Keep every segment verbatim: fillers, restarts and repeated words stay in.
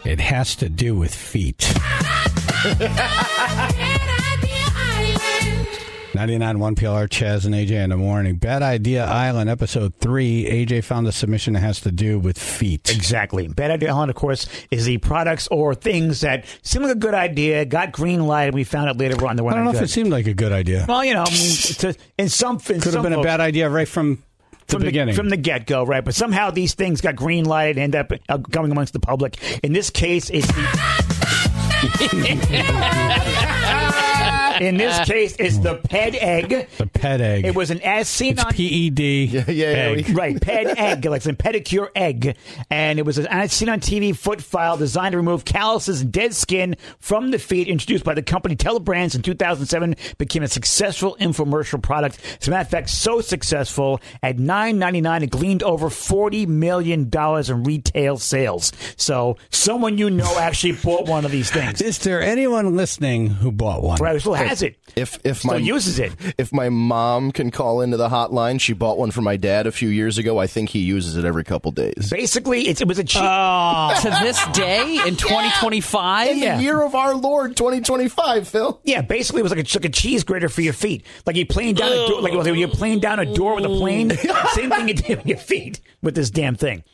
It has to do with feet. ninety-nine point one P L R, Chaz and A J in the morning. Bad Idea Island, episode three. A J found a submission that has to do with feet. Exactly. Bad Idea Island, of course, is the products or things that seem like a good idea, got green light, and we found out later on they weren't I don't know good. if it seemed like a good idea. Well, you know, I mean, it's a, in some... In Could some have been a folks, bad idea right from the from beginning. The, from the get-go, right? But somehow these things got green lighted and end up uh, going amongst the public. In this case, it's the... In this case, it's the ped egg. The ped egg. It was an as seen it's on P E D Yeah, yeah, egg. yeah. right, ped egg, like some pedicure egg, and it was an as seen on T V foot file designed to remove calluses and dead skin from the feet. Introduced by the company Telebrands in two thousand seven, became a successful infomercial product. As a matter of fact, so successful at nine ninety-nine, it gleaned over forty million dollars in retail sales. So someone you know actually bought one of these things. Is there anyone listening who bought one? Right, still has it. If if Still my uses it. If my mom can call into the hotline, she bought one for my dad a few years ago. I think he uses it every couple days. Basically, it's, it was a cheap. Oh. To this day in twenty twenty-five? In the year of our Lord, twenty twenty-five, Phil. Yeah, basically it was like a, like a cheese grater for your feet. Like you're playing down a door, like when you're playing down a door with a plane. Same thing you did with your feet with this damn thing.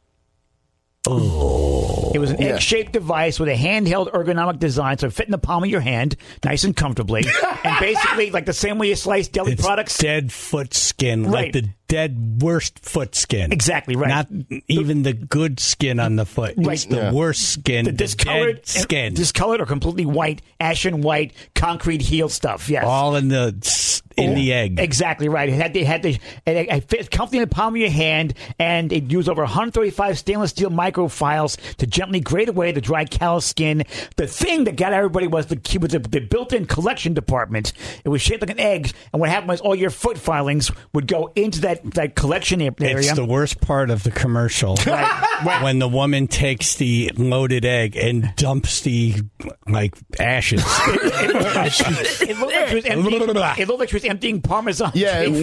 Oh. It was an Yeah. egg-shaped device with a handheld ergonomic design, so it fit in the palm of your hand, nice and comfortably. And basically, like the same way you slice deli It's products. dead foot skin, Right. like the dead worst foot skin. Exactly right. Not even the good skin on the foot. Right. It's the Yeah. worst skin, The the discolored, dead skin. discolored or completely white, ashen white, concrete heel stuff. Yes, All in the in the egg. Exactly right. It had the had the it, it fit comfortably in the palm of your hand, and it used over one hundred thirty-five stainless steel microfiles to gently grate away the dry callous skin. The thing that got everybody was the key was the, the built-in collection department. It was shaped like an egg, and what happened was all your foot filings would go into that that collection area. It's the worst part of the commercial. Right. When the woman takes the loaded egg and dumps the like ashes. it, looked like she was emptying, it looked like she was emptying Parmesan. Yeah, cheese.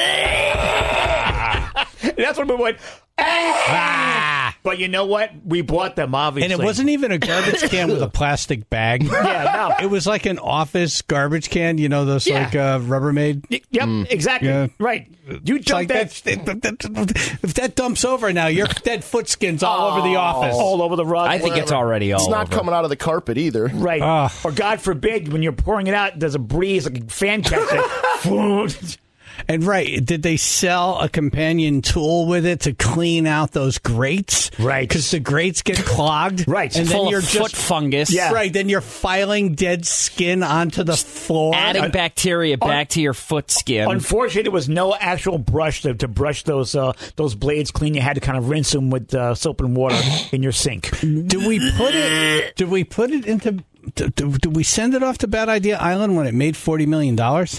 it- That's when we went. Ah! But you know what? We bought them, obviously. And it wasn't even a garbage can with a plastic bag. Yeah, no. It was like an office garbage can, you know, those Yeah. like uh, Rubbermaid. Y- Yep, exactly. Yeah. Right. You It's jump like that, that, that- that- if that dumps over now, your dead foot skin's all over the office. all over the rug. I think it's wherever. already all It's not over. coming out of the carpet either. Right. Ah. Or God forbid, when you're pouring it out, there's a breeze, like a fan catch it. And right, did they sell a companion tool with it to clean out those grates? Right. Because the grates get clogged. Right. And Full then you're of foot just fungus. Yeah. right. Then you're filing dead skin onto the floor. Adding bacteria back to your foot skin. Unfortunately, there was no actual brush to, to brush those uh, those blades clean. You had to kind of rinse them with uh, soap and water in your sink. Do we put it? Did we put it into? Do, do, do we send it off to Bad Idea Island when it made forty million dollars?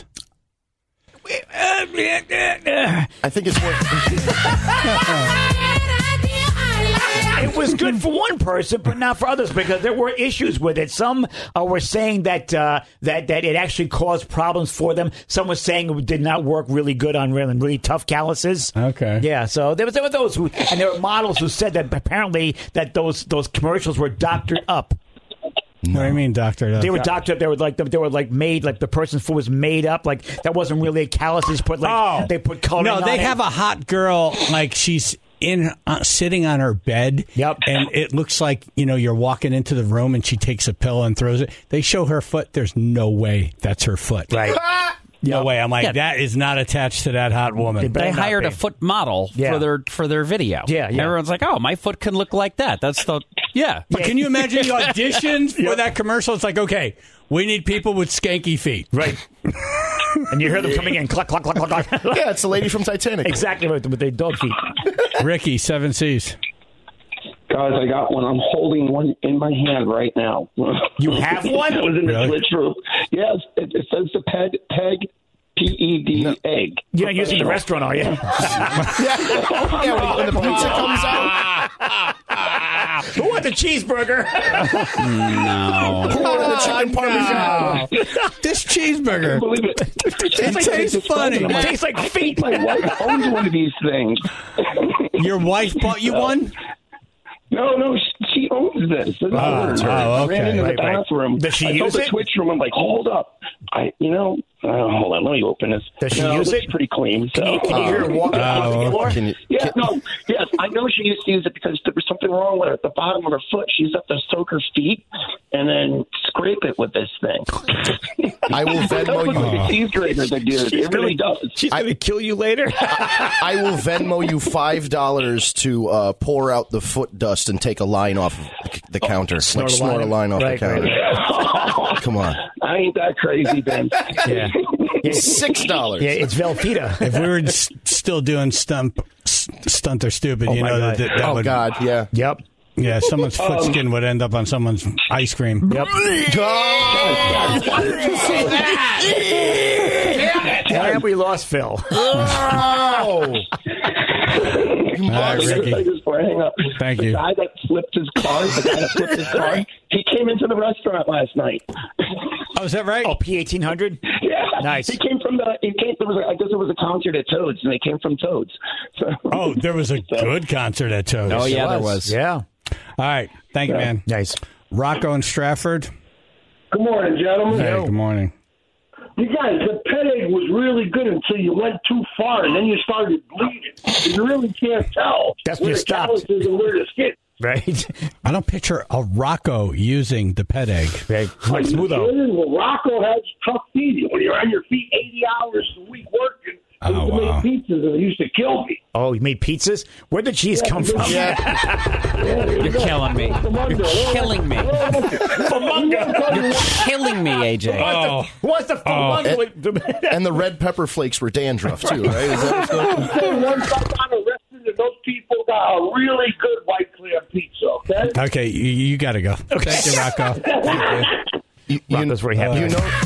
I think it's worth. It was good for one person, but not for others because there were issues with it. Some uh, were saying that uh, that that it actually caused problems for them. Some were saying it did not work really good on really, really tough calluses. Okay. Yeah, so there was there were those who, and there were models who said that apparently that those those commercials were doctored up. What do you mean, doctor? They were doctored up. They were like they were like made like the person's foot was made up. Like that wasn't really a callus. They just put like Oh. they put coloring. No, on they it. have a hot girl like she's in uh, sitting on her bed. Yep. And it looks like, you know, you're walking into the room and she takes a pillow and throws it. They show her foot. There's no way that's her foot. right. No way. I'm like, Yeah. that is not attached to that hot woman. They They better not hired be. a foot model Yeah. for their for their video. Yeah, yeah. Everyone's like, "Oh, my foot can look like that." That's the yeah. But can you imagine the auditions for that commercial? It's like, okay, we need people with skanky feet. Right. And you hear them coming in, cluck, cluck, cluck, cluck, cluck. Yeah, it's the lady from Titanic. Exactly right, with their dog feet. Ricky, Seven C's. Guys, I got one. I'm holding one in my hand right now. You have one? It was in Really? the glitch room. Yes, it, it says the peg, peg P E D egg. You're not using the restaurant, are you? Yeah, yeah when, when the pizza comes out, Who wants a cheeseburger? No. who ordered the chicken parmesan? This cheeseburger. Believe it. It tastes funny. It tastes like feet. My wife owns one of these things. Your wife bought you one? No, no, she, she owns this. This is Oh, hers. oh, I okay. ran into Right, the right. bathroom. Does she I use told the it? switch room, I'm like, hold up. I, you know, uh, hold on, let me open this. Does she no, use it's it? pretty clean. So. Can you, can you hear her walking across Oh, the floor? Can you, Yeah, can- no, yes, I know she used to use it because there was something wrong with her at the bottom of her foot. She used to have to soak her feet and then scrape it with this thing. I will It does Venmo look like you. a cheese grater, the dude. It really does. She's going to kill you later. I will Venmo you five dollars to uh, pour out the foot dust and take a line off of the counter, snort like a snort line. a line off Right, the counter. right. Come on, I ain't that crazy, Ben. Yeah. Yeah, six dollars. yeah, it's Velveeta. If we were s- still doing stump, s- stunt or stupid, Oh, you my know God. that, that, that Oh would, God, yeah. Yep. yeah, someone's foot skin would end up on someone's ice cream. Yep. And we lost Phil. Oh, All right, Ricky. I just want to hang up. Thank you. The guy that flipped his car, the guy that flipped his car, he came into the restaurant last night. Oh, is that right? Oh, P eighteen hundred? Yeah, Nice. He came from the. He came. There was. A, I guess it was a concert at Toads, and they came from Toads. So, Oh, there was a good concert at Toads. Oh, yeah, there was. Yeah. All right. Thank you, man. Nice. Rocco and Stratford. Good morning, gentlemen. Hey, good morning. You guys, the pet egg was really good until you went too far, and then you started bleeding. You really can't tell That's when where you the stopped. callus is and where the skin. Right? I don't picture a Rocco using the pet egg. Right. Like Smootho. Listen, well, Rocco has tough feet. When you're on your feet eighty hours a week working, I Oh, used to wow. make pizzas, and it used to kill me. Oh, you made pizzas? Where'd the cheese come from? You're killing me. You're killing me. You're killing me, A J. Oh, Who wants the and, and the red pepper flakes were dandruff too, right? Is that what's going on? So once I got arrested, and those people got a really good white clear pizza. Okay. okay. You, you got to go. Thank you, Rocco. Thank you. You, you, Rocco's very happy. you know,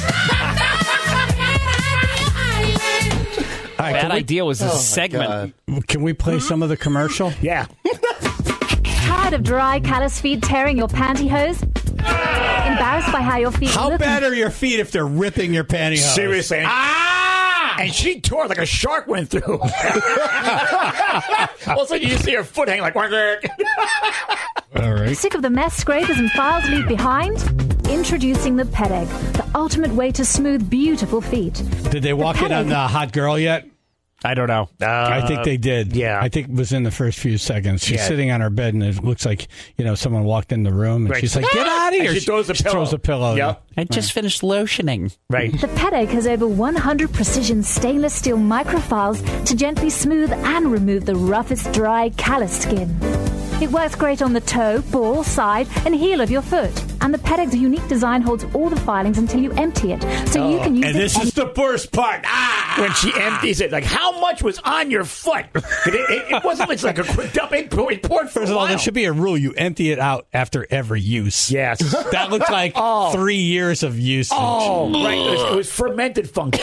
All right, Bad can we, idea was this segment. can we play some of the commercial? Yeah. Tired of dry, callous feet tearing your pantyhose? Embarrassed by how your feet How look? bad are your feet if they're ripping your pantyhose? Seriously. Ah! And she tore like a shark went through. All of a sudden, you see her foot hang like. All right. Sick of the mess scrapers and files leave behind? Introducing the Pet Egg, the ultimate way to smooth beautiful feet. Did they walk in on the hot girl yet? I don't know. Uh, I think they did. yeah. I think it was in the first few seconds. She's Yeah. sitting on her bed, and it looks like, you know, someone walked in the room, and Right. she's like, get out of And here. she throws a pillow. throws a pillow. Yep. I just finished lotioning. Right. The Pet Egg has over one hundred precision stainless steel microfiles to gently smooth and remove the roughest, dry, callous skin. It works great on the toe, ball, side, and heel of your foot. And the Pet Egg's unique design holds all the filings until you empty it, so you can use And it. this is the worst part. Ah! When she empties it, like, how much was on your foot? It, it, it wasn't it's like a quick dump. It, it poured for First a of all, while. there should be a rule. You empty it out after every use. Yes. That looked like Oh. three years of usage. Oh, right. It was, it was fermented fungus.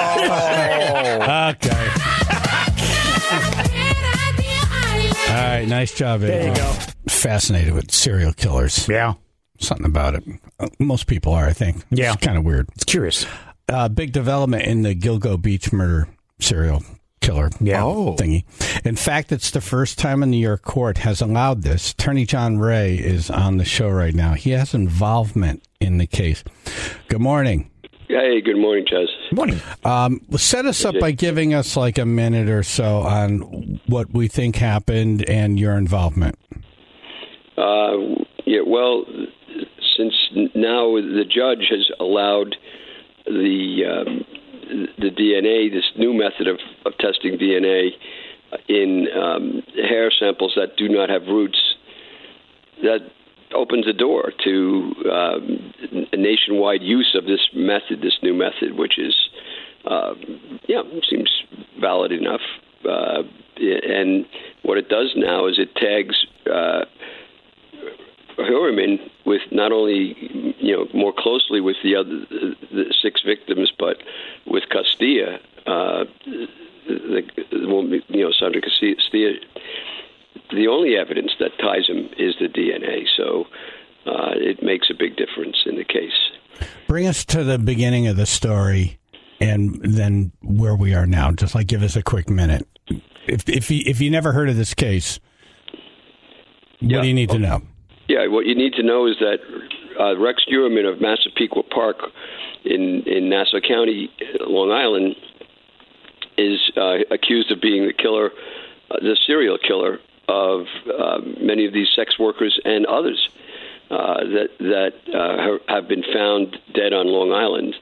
Okay. All right, nice job, Adrian. There you go. Fascinated with serial killers. Yeah. Something about it. Uh, Most people are, I think. Yeah. It's kind of weird. It's curious. Uh, big development in the Gilgo Beach murder serial killer Yeah. Oh. thingy. In fact, it's the first time a New York court has allowed this. Attorney John Ray is on the show right now. He has involvement in the case. Good morning. Hey, good morning, Chaz. Morning. Um, set us up by giving us like a minute or so on what we think happened and your involvement. Uh, yeah, well, since now the judge has allowed the um, the D N A, this new method of, of testing D N A in um, hair samples that do not have roots, that opens the door to um, a nationwide use of this method, this new method, which is, uh, yeah, seems valid enough. Uh, and what it does now is it tags uh, Hurriman with not only, you know, more closely with the other the six victims, but with Castilla, uh, the, the you know, Sandra Castilla. The only evidence that ties him is the D N A, so uh, it makes a big difference in the case. Bring us to the beginning of the story and then where we are now. Just like give us a quick minute. If if you, if you never heard of this case, Yeah. what do you need to know? Yeah, what you need to know is that uh, Rex Heuermann of Massapequa Park in, in Nassau County, Long Island, is uh, accused of being the killer, uh, the serial killer of uh, many of these sex workers and others uh, that that uh, have been found dead on Long Island.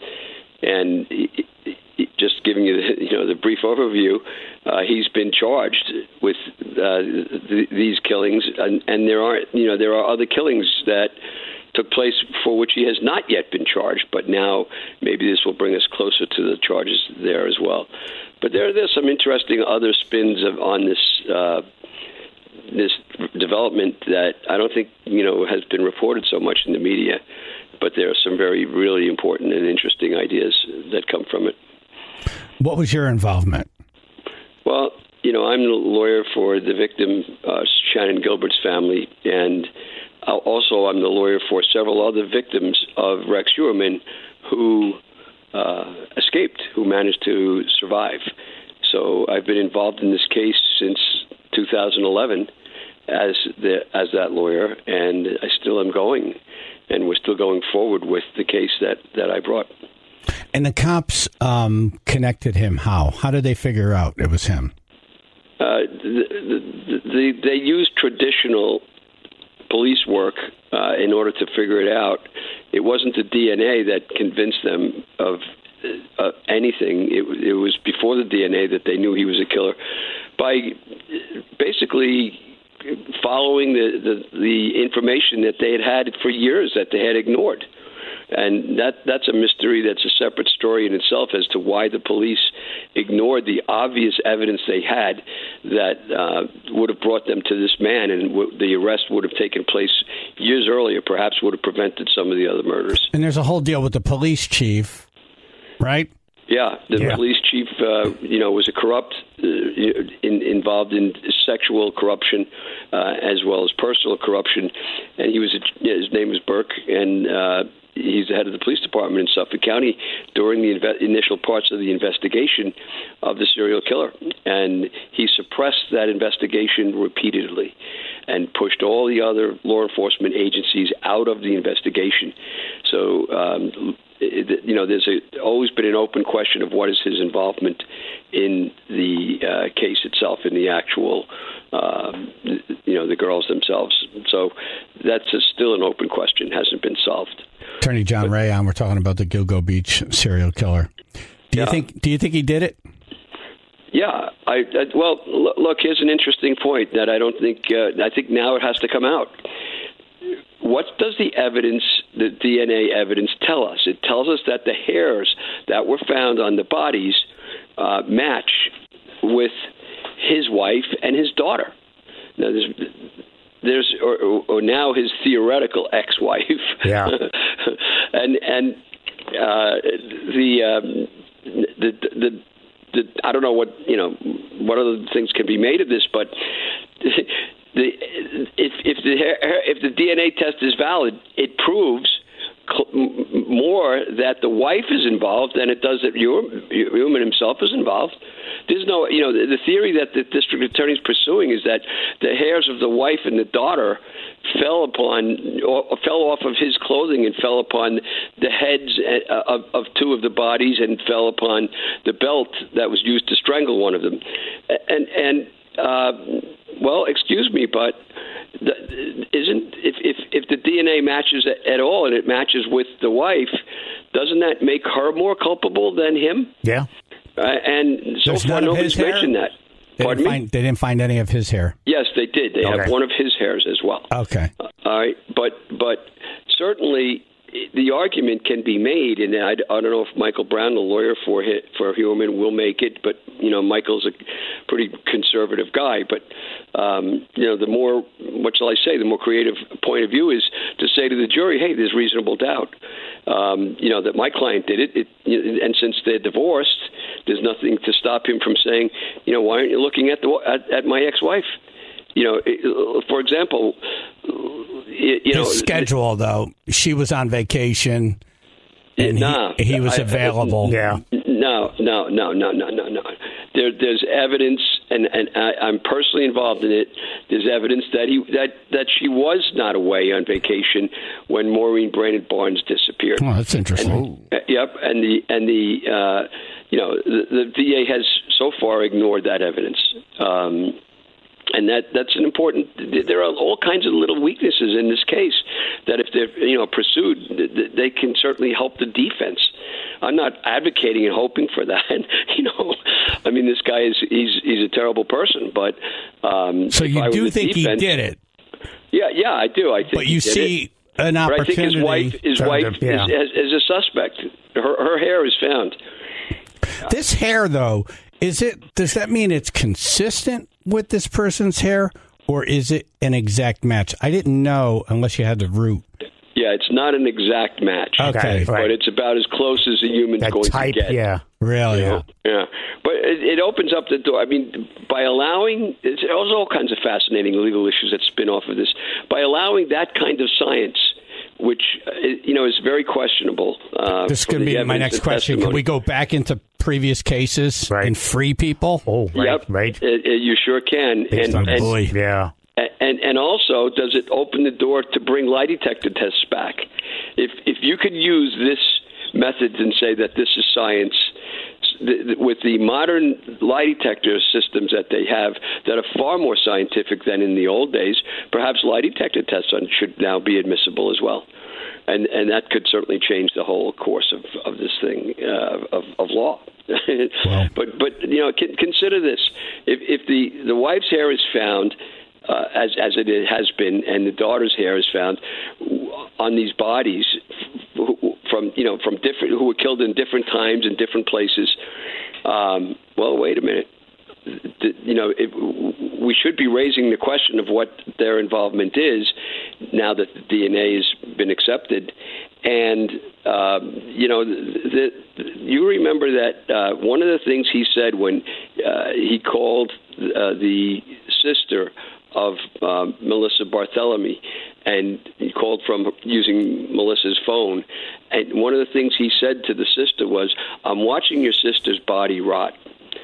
And he, he, just giving you the, you know the brief overview, uh, he's been charged with uh, th- these killings, and, and there are you know there are other killings that took place for which he has not yet been charged, but now maybe this will bring us closer to the charges there as well. But there, there's some interesting other spins of, on this uh, this development that I don't think you know has been reported so much in the media. But there are some very, really important and interesting ideas that come from it. What was your involvement? Well, you know, I'm the lawyer for the victim, uh, Shannon Gilbert's family, and also I'm the lawyer for several other victims of Rex Heuermann who uh, escaped, who managed to survive. So I've been involved in this case since two thousand eleven as the as that lawyer, and I still am going. And we're still going forward with the case that, that I brought. And the cops um, connected him how? How did they figure out it was him? Uh, the, the, the, they used traditional police work uh, in order to figure it out. It wasn't the D N A that convinced them of uh, anything. It, it was before the D N A that they knew he was a killer. By basically following the, the, the information that they had had for years that they had ignored. And that that's a mystery that's a separate story in itself as to why the police ignored the obvious evidence they had that uh, would have brought them to this man, and w- the arrest would have taken place years earlier, perhaps would have prevented some of the other murders. And there's a whole deal with the police chief, right? Yeah, the yeah. police chief, uh, you know, was a corrupt, uh, in, involved in sexual corruption uh, as well as personal corruption, and he was a, his name was Burke, and uh, he's the head of the police department in Suffolk County during the inve- initial parts of the investigation of the serial killer, and he suppressed that investigation repeatedly and pushed all the other law enforcement agencies out of the investigation. So. Um, You know, there's a, always been an open question of what is his involvement in the uh, case itself, in the actual, uh, you know, the girls themselves. So that's a, still an open question, hasn't been solved. Attorney John but, Ray on. We're talking about the Gilgo Beach serial killer. Do you yeah. think? Do you think he did it? Yeah. I, I well, look. Here's an interesting point that I don't think. Uh, I think now it has to come out. What does the evidence, the D N A evidence, tell us? It tells us that the hairs that were found on the bodies uh, match with his wife and his daughter. Now, there's, there's or, or now his theoretical ex-wife. Yeah. and and uh, the, um, the the the I don't know what you know what other things can be made of this, but. The, if, if the if the D N A test is valid, it proves cl- more that the wife is involved than it does that Heuermann himself is involved. There's no, you know, the, the theory that the district attorney is pursuing is that the hairs of the wife and the daughter fell upon, or fell off of his clothing and fell upon the heads of, of two of the bodies and fell upon the belt that was used to strangle one of them, and and. Uh, well, excuse me, but the, isn't if, if if the D N A matches at all and it matches with the wife, doesn't that make her more culpable than him? Yeah. Uh, and so There's far, nobody's mentioned that. They Pardon didn't, me? find, they didn't find any of his hair. Yes, they did. They okay. have one of his hairs as well. Okay. Uh, all right, but but certainly. The argument can be made, and I, I don't know if Michael Brown, the lawyer for for Heuermann, will make it. But you know, Michael's a pretty conservative guy. But um, you know, the more, what shall I say, the more creative point of view is to say to the jury, "Hey, there's reasonable doubt. Um, you know that my client did it, it, and since they're divorced, there's nothing to stop him from saying, you know, why aren't you looking at the at, at my ex-wife?" You know, for example, you know, his schedule though, she was on vacation, and no, he, he was I, available. Yeah. No, no, no, no, no, no, no. there, there's evidence, and, and I, I'm personally involved in it. There's evidence that he that, that she was not away on vacation when Maureen Brainerd Barnes disappeared. Oh, that's interesting. And, uh, yep, and the and the uh, you know the, the V A has so far ignored that evidence. Um, And that that's an important. There are all kinds of little weaknesses in this case that, if they're you know pursued, they can certainly help the defense. I'm not advocating and hoping for that. You know, I mean, this guy is he's he's a terrible person. But um, so you do think defense, he did it? Yeah, yeah, I do. I think. But you he did see it. an but opportunity. I think his wife, his wife to, yeah. is, is, is a suspect. Her her hair is found. This hair, though, is it? Does that mean it's consistent with this person's hair, or is it an exact match? I didn't know unless you had the root. Yeah, it's not an exact match. Okay, but right. it's about as close as a human's That going type, to get. yeah. Really? You know? Yeah, but it, it opens up the door. I mean, by allowing, there's all kinds of fascinating legal issues that spin off of this. By allowing that kind of science, which uh, you know is very questionable. Uh, This is going to be my next question. Can we go back into previous cases Right. and free people? Oh, right, Yep, right. It, it, you sure can. Based And, on and, boy. Yeah. and and also, does it open the door to bring lie detector tests back? If if you could use this method and say that this is science, with the modern lie detector systems that they have that are far more scientific than in the old days, perhaps lie detector tests on should now be admissible as well. And and that could certainly change the whole course of, of this thing, uh, of, of law. Wow. But, but you know, consider this. If, if the, the wife's hair is found, uh, as, as it has been, and the daughter's hair is found on these bodies from, you know, from different, who were killed in different times in different places, um, well, wait a minute. You know, it, we should be raising the question of what their involvement is now that the D N A has been accepted. And, um, you know, the, the, you remember that uh, one of the things he said when uh, he called uh, the sister of um, Melissa Barthelemy, and he called from using Melissa's phone. And one of the things he said to the sister was, "I'm watching your sister's body rot."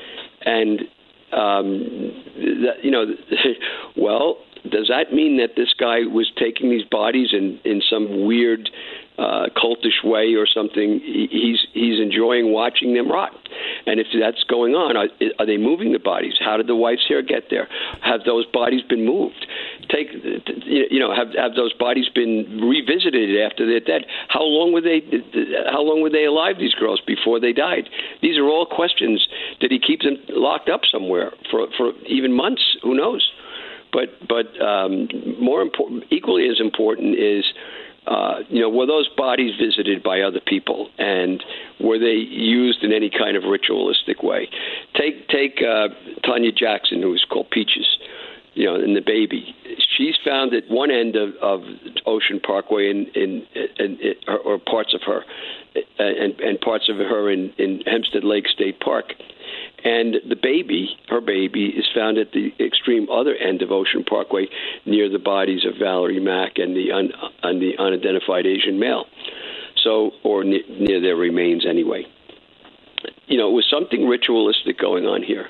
And Um, that, you know, well, does that mean that this guy was taking these bodies in, in some weird uh, cultish way or something? He's he's enjoying watching them rot. And if that's going on, are, are they moving the bodies? How did the wife's hair get there? Have those bodies been moved? Take, you know, have have those bodies been revisited after they're dead? How long were they? How long were they alive? These girls before they died? These are all questions. Did he keep them locked up somewhere for for even months? Who knows? But but um, more important, equally as important is. Uh, you know, were those bodies visited by other people, and were they used in any kind of ritualistic way? Take take uh, Tanya Jackson, who was called Peaches, you know, and the baby. She's found at one end of, of Ocean Parkway, in, in, in, in or parts of her, and, and parts of her in, in Hempstead Lake State Park. And the baby, her baby, is found at the extreme other end of Ocean Parkway, near the bodies of Valerie Mack and the un, and the unidentified Asian male. So, or ne- near their remains anyway. You know, it was something ritualistic going on here.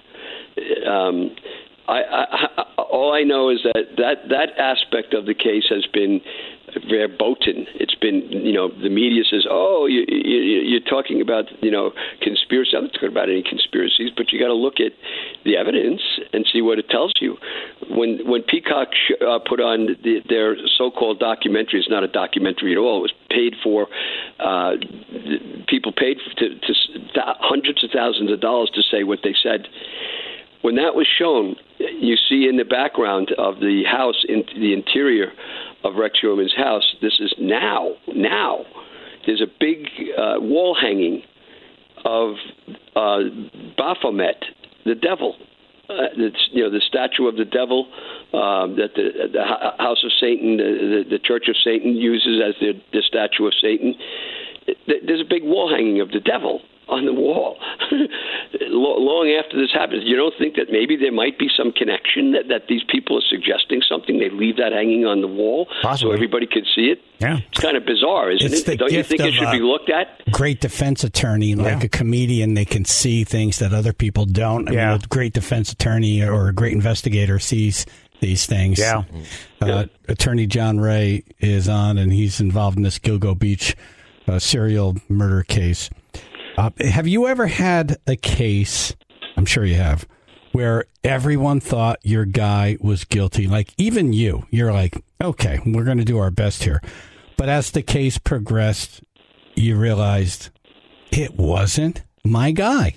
Um, I, I, I, all I know is that, that that aspect of the case has been verboten. It's been, you know, the media says, oh, you, you, you're talking about, you know, conspiracy. I'm not talking about any conspiracies, but you got to look at the evidence and see what it tells you. When when Peacock sh- uh, put on the, their so-called documentary, it's not a documentary at all. It was paid for. Uh, people paid to, to th- hundreds of thousands of dollars to say what they said. When that was shown, you see in the background of the house, in the interior of Rex Heuermann's house, this is now, now, there's a big uh, wall hanging of uh, Baphomet, the devil. Uh, it's, you know, the statue of the devil um, that the, the House of Satan, the, the, the Church of Satan uses as the, the statue of Satan. There's a big wall hanging of the devil on the wall long after this happens. You don't think that maybe there might be some connection that, that these people are suggesting something? They leave that hanging on the wall Possibly. so everybody could see it? Yeah. It's kind of bizarre, isn't It's it? the Don't you gift think it of, should be uh, looked at? Great defense attorney, like Yeah. a comedian, they can see things that other people don't. I Yeah. mean, a great defense attorney or a great investigator sees these things. Yeah. Uh, Yeah. Attorney John Ray is on, and he's involved in this Gilgo Beach uh, serial murder case. Uh, have you ever had a case, I'm sure you have, where everyone thought your guy was guilty? Like, even you, you're like, okay, we're going to do our best here. But as the case progressed, you realized it wasn't my guy.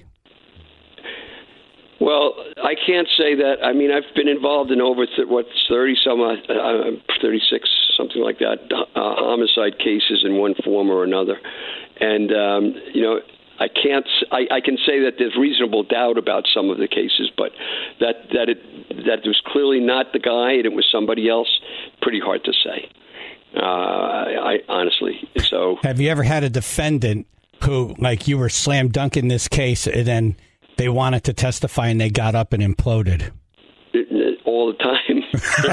Well, I can't say that. I mean, I've been involved in over th- what thirty some, uh, uh, thirty-six, something like that, uh, homicide cases in one form or another, and um, you know, I can't. I, I can say that there's reasonable doubt about some of the cases, but that that it that it was clearly not the guy and it was somebody else. Pretty hard to say. Uh, I, I honestly. So, have you ever had a defendant who, like, you were slam dunking this case, and then they wanted to testify and they got up and imploded? it, it, all the time.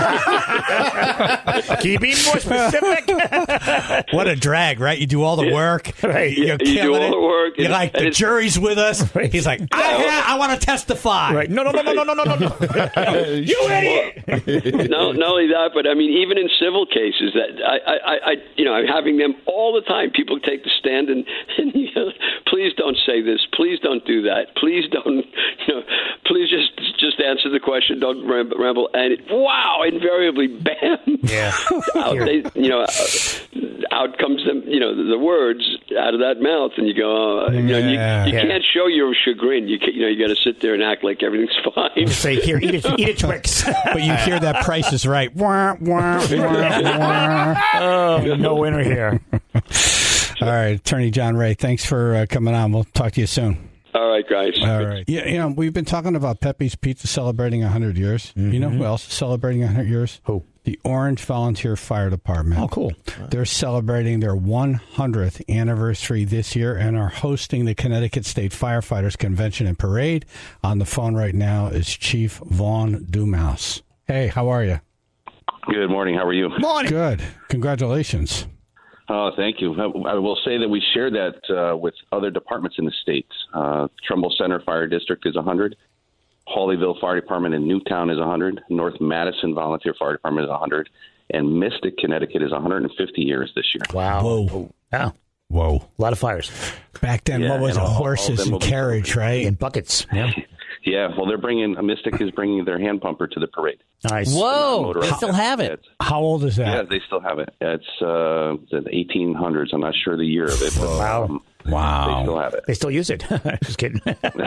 Can you be more specific? What a drag, right? You do all the Yeah. work. Right. You're You do killing all it. the work, You're and- like, and the it's- jury's with us. Right. He's like, I, ha- I want to testify. Right. No, no, no, no, no, no, no, no, no. You idiot. No, not only that, but I mean, even in civil cases, that I, I, I, you know, I'm having them all the time. People take the stand and, and you know, please don't say this. Please don't do that. Please don't, you know, please just just answer the question. Don't ramble. And it, wow, invariably, bam. Yeah. out they, you know, out comes them, you know, the, the words out of that mouth, and you go, uh, you know, you, Yeah. you Yeah. can't show your chagrin. You can, you know, you got to sit there and act like everything's fine. Say, here, eat a, eat a Twix. But you hear that Price is Right. Wah, wah, wah, wah. Oh, no winner here. All right, Attorney John Ray, thanks for uh, coming on. We'll talk to you soon. All right, guys. All right. Yeah, you know, we've been talking about Pepe's Pizza celebrating one hundred years. Mm-hmm. You know who else is celebrating one hundred years? Who? The Orange Volunteer Fire Department. Oh, cool. They're celebrating their one hundredth anniversary this year and are hosting the Connecticut State Firefighters Convention and Parade. On the phone right now is Chief Vaughn Dumas. Hey, how are you? Good morning. How are you? Morning. Good. Congratulations. Oh, thank you. I, I will say that we share that uh, with other departments in the state. Uh, Trumbull Center Fire District is one hundred. Hawleyville Fire Department in Newtown is one hundred. North Madison Volunteer Fire Department is one hundred. And Mystic, Connecticut is one hundred fifty years this year. Wow. Whoa. Yeah. Whoa. A lot of fires. Back then, Yeah, what was and it? all- all of Horses them and will be carriage, right? In buckets. Yeah. Yeah, well, they're bringing, Mystic is bringing their hand pumper to the parade. Nice. Whoa, Motorized. they still have it. It's- How old is Yeah, that? they still have it. It's uh, the eighteen hundreds. I'm not sure the year of it. But, Wow. um, Wow. They still have it. They still use it. Just kidding.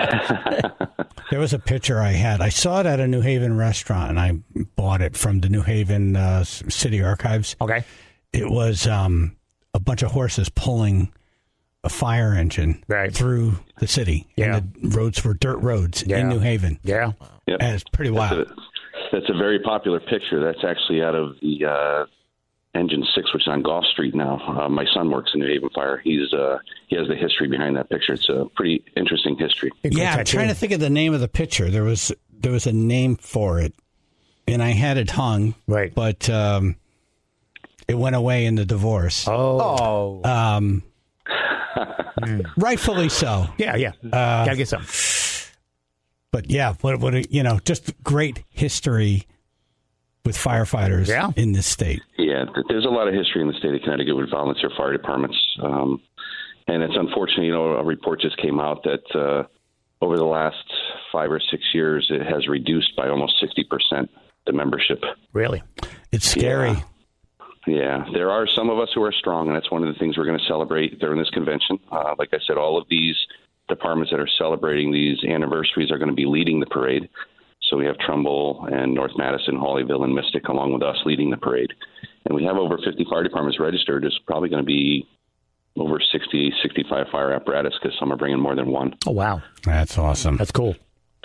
There was a picture I had. I saw it at a New Haven restaurant, and I bought it from the New Haven uh, City Archives. Okay. It was um, a bunch of horses pulling a fire engine Right. through the city. Yeah. And the roads were dirt roads Yeah. in New Haven. Yeah. Yep. And it's pretty That's wild. a, that's a very popular picture. That's actually out of the uh, Engine Six, which is on Gulf Street now. Uh, my son works in New Haven Fire. He's uh, he has the history behind that picture. It's a pretty interesting history. Big cool Yeah, I'm tattoo. trying to think of the name of the picture. There was there was a name for it, and I had it hung. Right. But um, it went away in the divorce. Oh. Um, rightfully so. Yeah, yeah. Uh, Gotta get some. But yeah, what what a, you know, just great history with firefighters Yeah. in this state. Yeah, th- there's a lot of history in the state of Connecticut with volunteer fire departments. Um, and it's unfortunate, you know, a report just came out that uh, over the last five or six years, it has reduced by almost sixty percent the membership. Really? It's scary. Yeah. Yeah, there are some of us who are strong, and that's one of the things we're going to celebrate during this convention. Uh, like I said, all of these departments that are celebrating these anniversaries are going to be leading the parade. So we have Trumbull and North Madison, Hawleyville, and Mystic along with us leading the parade. And we have over fifty fire departments registered. There's probably going to be over sixty, sixty-five fire apparatus because some are bringing more than one. Oh, wow. That's awesome. That's cool.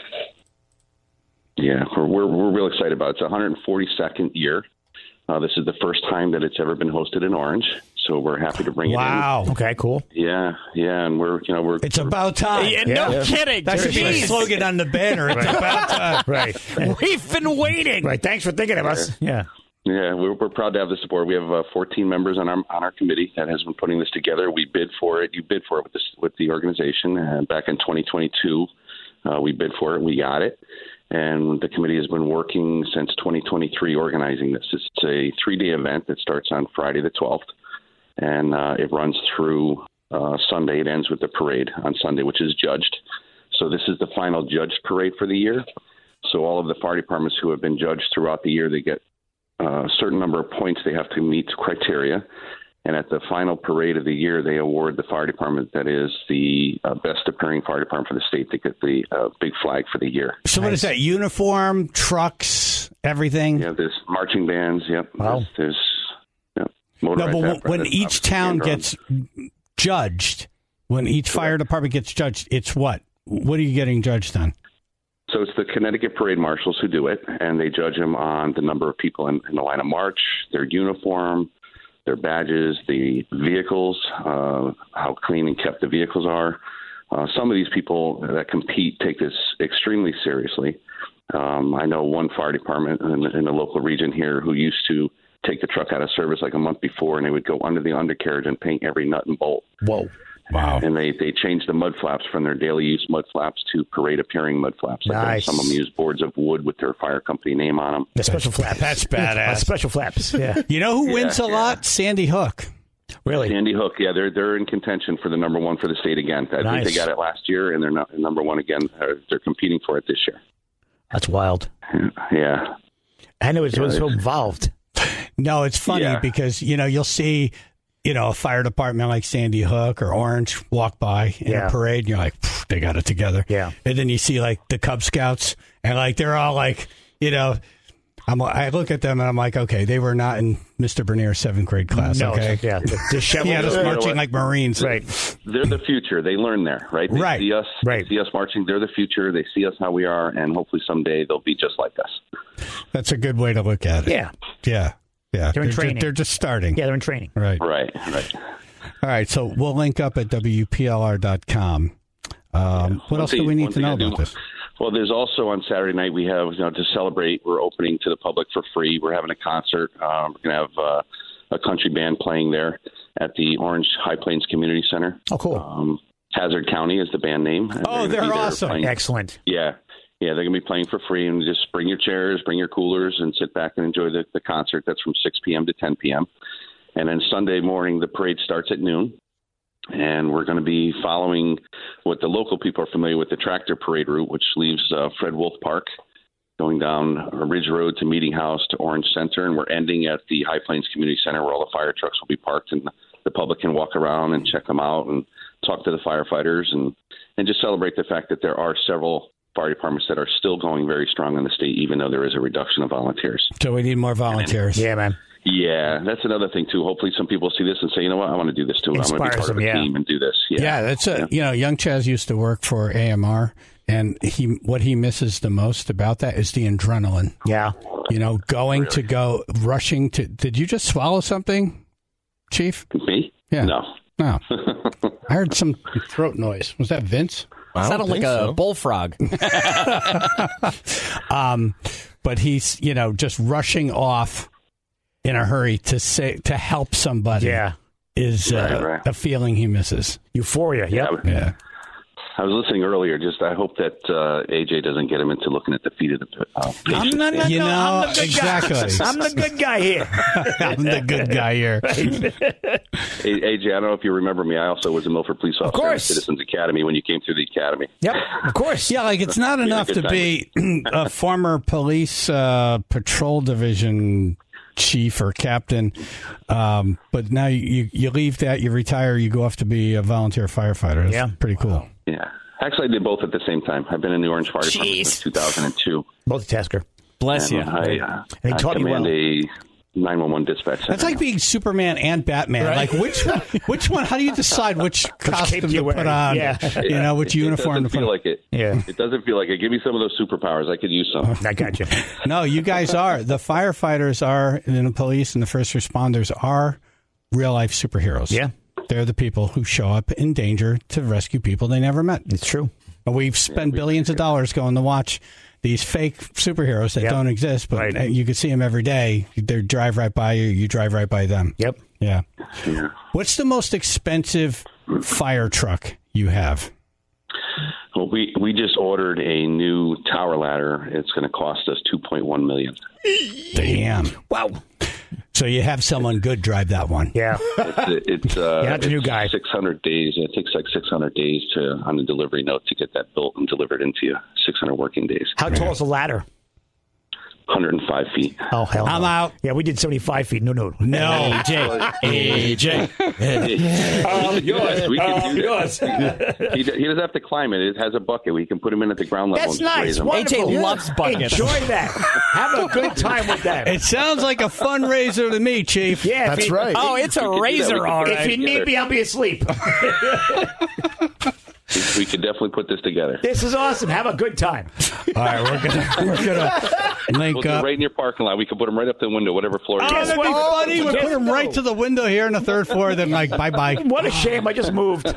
Yeah, we're, we're, we're real excited about it. It's the one hundred forty-second year. Uh, this is the first time that it's ever been hosted in Orange. so we're happy to bring wow. it in. Okay, cool. Yeah, yeah, and we're you know we're It's about time. Yeah, no Yeah. kidding. That should be the Jeez. slogan on the banner. It's about time. Right. We've been waiting. Right. Thanks for thinking of us. Yeah. Yeah, we're, we're proud to have the support. We have uh, fourteen members on our on our committee that has been putting this together. We bid for it. You bid for it with this with the organization uh, back in twenty twenty-two. Uh, we bid for it. We got it, and the committee has been working since twenty twenty-three organizing this. It's a three-day event that starts on Friday the twelfth, and uh, it runs through uh, Sunday. It ends with the parade on Sunday, which is judged. So this is the final judged parade for the year. So all of the fire departments who have been judged throughout the year, they get Uh, a certain number of points. They have to meet criteria, and at the final parade of the year, they award the fire department that is the uh, best appearing fire department for the state. They get the uh, big flag for the year. So what is that? Uniform, trucks, everything? Yeah, there's marching bands. Yep. Wow. There's, there's yep, No, motorized but when, apparatus, when each obviously, town and drums. gets judged, when each fire department gets judged, it's what? What are you getting judged on? So it's the Connecticut parade marshals who do it, and they judge them on the number of people in, in the line of march, their uniform, their badges, the vehicles, uh, how clean and kept the vehicles are. Uh, some of these people that compete take this extremely seriously. Um, I know one fire department in, in the local region here who used to take the truck out of service like a month before, and they would go under the undercarriage and paint every nut and bolt. Whoa. Wow. And they, they changed the mud flaps from their daily use mud flaps to parade appearing mud flaps. Like Nice. Some of them use boards of wood with their fire company name on them. The special flaps. That's badass. Uh, special flaps. Yeah. You know who Yeah, wins a yeah. lot? Sandy Hook. Really? Sandy Hook, yeah, they're they're in contention for the number one for the state again. I Nice. think they got it last year, and they're not, number one again. Uh, they're competing for it this year. That's wild. Yeah. I know it Yeah, was so it's- involved. No, it's funny Yeah. because, you know, you'll see, you know, a fire department like Sandy Hook or Orange walk by in Yeah. a parade, and you're like, "Pff, they got it together. Yeah. And then you see, like, the Cub Scouts, and, like, they're all, like, you know, I'm, I look at them, and I'm like, okay, they were not in Mister Bernier's seventh grade class, No, okay? yeah, the disheveled. Yeah, just You know marching what? like Marines. Right. They're the future. They learn there, right? They Right. see us, Right. They see us marching. They're the future. They see us how we are, and hopefully someday they'll be just like us. That's a good way to look at it. Yeah. Yeah. Yeah. They're in ju- training. they're just starting. Yeah, they're in training. Right. Right, right. All right. So we'll link up at W P L R dot com. Um, what One else thing- do we need one to thing know I do- about this? Well, there's also on Saturday night we have, you know, to celebrate, we're opening to the public for free. We're having a concert. Um, we're going to have uh, a country band playing there at the Orange High Plains Community Center. Oh, cool. Um, Hazard County is the band name. and Oh, gonna they're be there awesome. playing- Excellent. Yeah. Yeah, they're going to be playing for free, and just bring your chairs, bring your coolers, and sit back and enjoy the, the concert. That's from six p.m. to ten p.m. And then Sunday morning, the parade starts at noon, and we're going to be following what the local people are familiar with, the tractor parade route, which leaves uh, Fred Wolf Park, going down Ridge Road to Meeting House to Orange Center, and we're ending at the High Plains Community Center where all the fire trucks will be parked, and the public can walk around and check them out and talk to the firefighters and, and just celebrate the fact that there are several fire departments that are still going very strong in the state, even though there is a reduction of volunteers. So we need more volunteers. Yeah, man. Yeah, that's another thing, too. Hopefully some people see this and say, you know what, I want to do this, too. I'm going to be Inspires part of them, a yeah. team and do this. Yeah, Yeah, that's a you know, young Chaz used to work for A M R, and he what he misses the most about that is the adrenaline. Yeah. You know, going to go rushing to. Did you just swallow something, Chief? Me? Yeah. No. No. I heard some throat noise. Was that Vince? Sounded like a so. bullfrog. Um, but he's you know just rushing off in a hurry to say to help somebody. Yeah. Is uh, Right, right. a feeling he misses. Euphoria. Yep. Yeah. Yeah. I was listening earlier. Just I hope that uh, A J doesn't get him into looking at the feet of the uh, I'm patients. not, not, You no, know, I'm the good exactly. guy. I'm the good guy here. I'm the good guy here. A- AJ, I don't know if you remember me. I also was a Milford police officer course. at Citizens Academy when you came through the academy. Yep, of course. Yeah, like it's not Yeah, enough good to time. be a former police uh, patrol division chief or captain, um, but now you you leave that, you retire, you go off to be a volunteer firefighter. That's Yeah. pretty cool. Yeah. Actually, I did both at the same time. I've been in the Orange Fire Department Jeez. since two thousand two. Multitasker. Bless you. And I, uh, And he I taught you command well. a nine one one dispatch center. That's like being Superman and Batman. Right. Like which one, which one? How do you decide which costume cape to you put wear. on? Yeah. You know, which It- uniform It to doesn't put feel on? like it. Yeah. It doesn't feel like it. Give me some of those superpowers. I could use some. I got you. No, you guys are the firefighters are, and the police and the first responders are real life superheroes. Yeah. They're the people who show up in danger to rescue people they never met. It's true. And we've spent we billions of dollars going to watch these fake superheroes that Yep. don't exist, but Right. you can see them every day. They drive right by you. You drive right by them. Yep. Yeah. Yeah. What's the most expensive fire truck you have? Well, we, we just ordered a new tower ladder. It's going to cost us two point one million dollars. Damn. Wow. So you have someone good drive that one. Yeah. It's, it's, uh, You're not the new it's guy. six hundred days. It takes like six hundred days to on the delivery note to get that built and delivered into you. six hundred working days. How tall is the ladder? one hundred five feet. Oh, hell no. I'm out. Yeah, we did seventy-five feet. No, no. No. A J. A J. Um, yours. We can Um, do yours. that. He, he doesn't have to climb it. It has a bucket. We can put him in at the ground level. That's and just nice. raise him. Wonderful. A J loves buckets. Enjoy that. Have a good time with that. It sounds like a fundraiser to me, Chief. Yeah, if That's you- right. Oh, it's a We could do that. We razor, could all put If right. you need me, I'll be asleep. We could definitely put this together. This is awesome. Have a good time. All right, we're gonna we're gonna link We'll do it up. right in your parking lot. We can put him right up the window, whatever floor Oh, you're that'd on. be funny. We Guess put him no. right to the window here on the third floor. Then like, bye bye. What a shame. I just moved.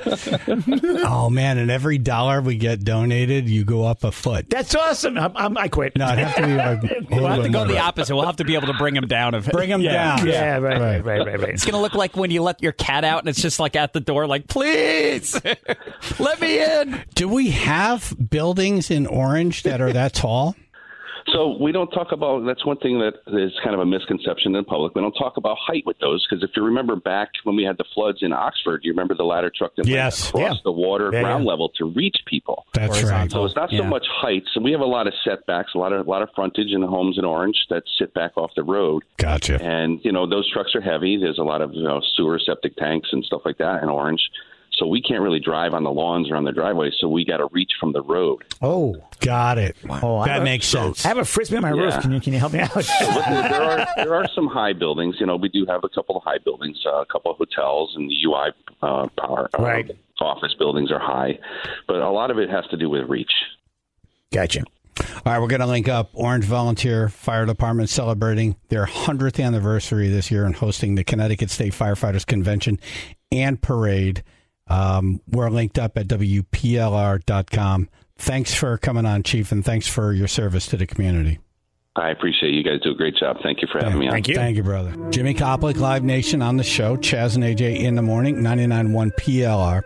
Oh man! And every dollar we get donated, you go up a foot. That's awesome. I'm, I'm, I quit. No, it'd have to be. A, a We'll little have to bit go more. the opposite. We'll have to be able to bring him down. If, Bring him yeah. down. Yeah, right, right, Right. right, right, right. It's going to look like when you let your cat out and it's just like at the door, like, please, let me in. Do we have buildings in Orange that are that tall? So we don't talk about, that's one thing that is kind of a misconception in public. We don't talk about height with those because if you remember back when we had the floods in Oxford, you remember the ladder truck that Yes. went across Yeah. the water Yeah, ground yeah. level to reach people. That's right. So it's not so Yeah. much height. So we have a lot of setbacks, a lot of a lot of frontage in the homes in Orange that sit back off the road. Gotcha. And, you know, those trucks are heavy. There's a lot of, you know, sewer septic tanks and stuff like that in Orange. So we can't really drive on the lawns or on the driveways. So we got to reach from the road. Oh, Got it. Oh, I that have- makes sense. I have a frisbee on my Yeah. roof. Can you can you help me out? there are there are some high buildings. You know, we do have a couple of high buildings, uh, a couple of hotels, and the U I uh, power uh, Right. office buildings are high, but a lot of it has to do with reach. Gotcha. All right, we're going to link up Orange Volunteer Fire Department celebrating their hundredth anniversary this year and hosting the Connecticut State Firefighters Convention and Parade. Um, we're linked up at W P L R dot com. Thanks for coming on, Chief, and thanks for your service to the community. I appreciate it. You guys do a great job. Thank you for having me on. Thank you. Thank you, brother. Jimmy Koplik, Live Nation on the show. Chaz and A J in the morning, ninety-nine point one P L R.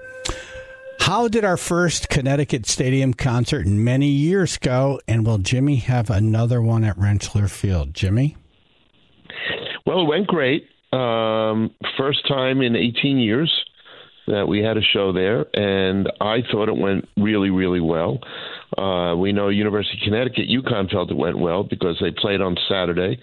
How did our first Connecticut Stadium concert many years go, and will Jimmy have another one at Rensselaer Field? Jimmy? Well, it went great. Um, first time in eighteen years that we had a show there, and I thought it went really, really well. Uh, we know University of Connecticut, UConn felt it went well because they played on Saturday,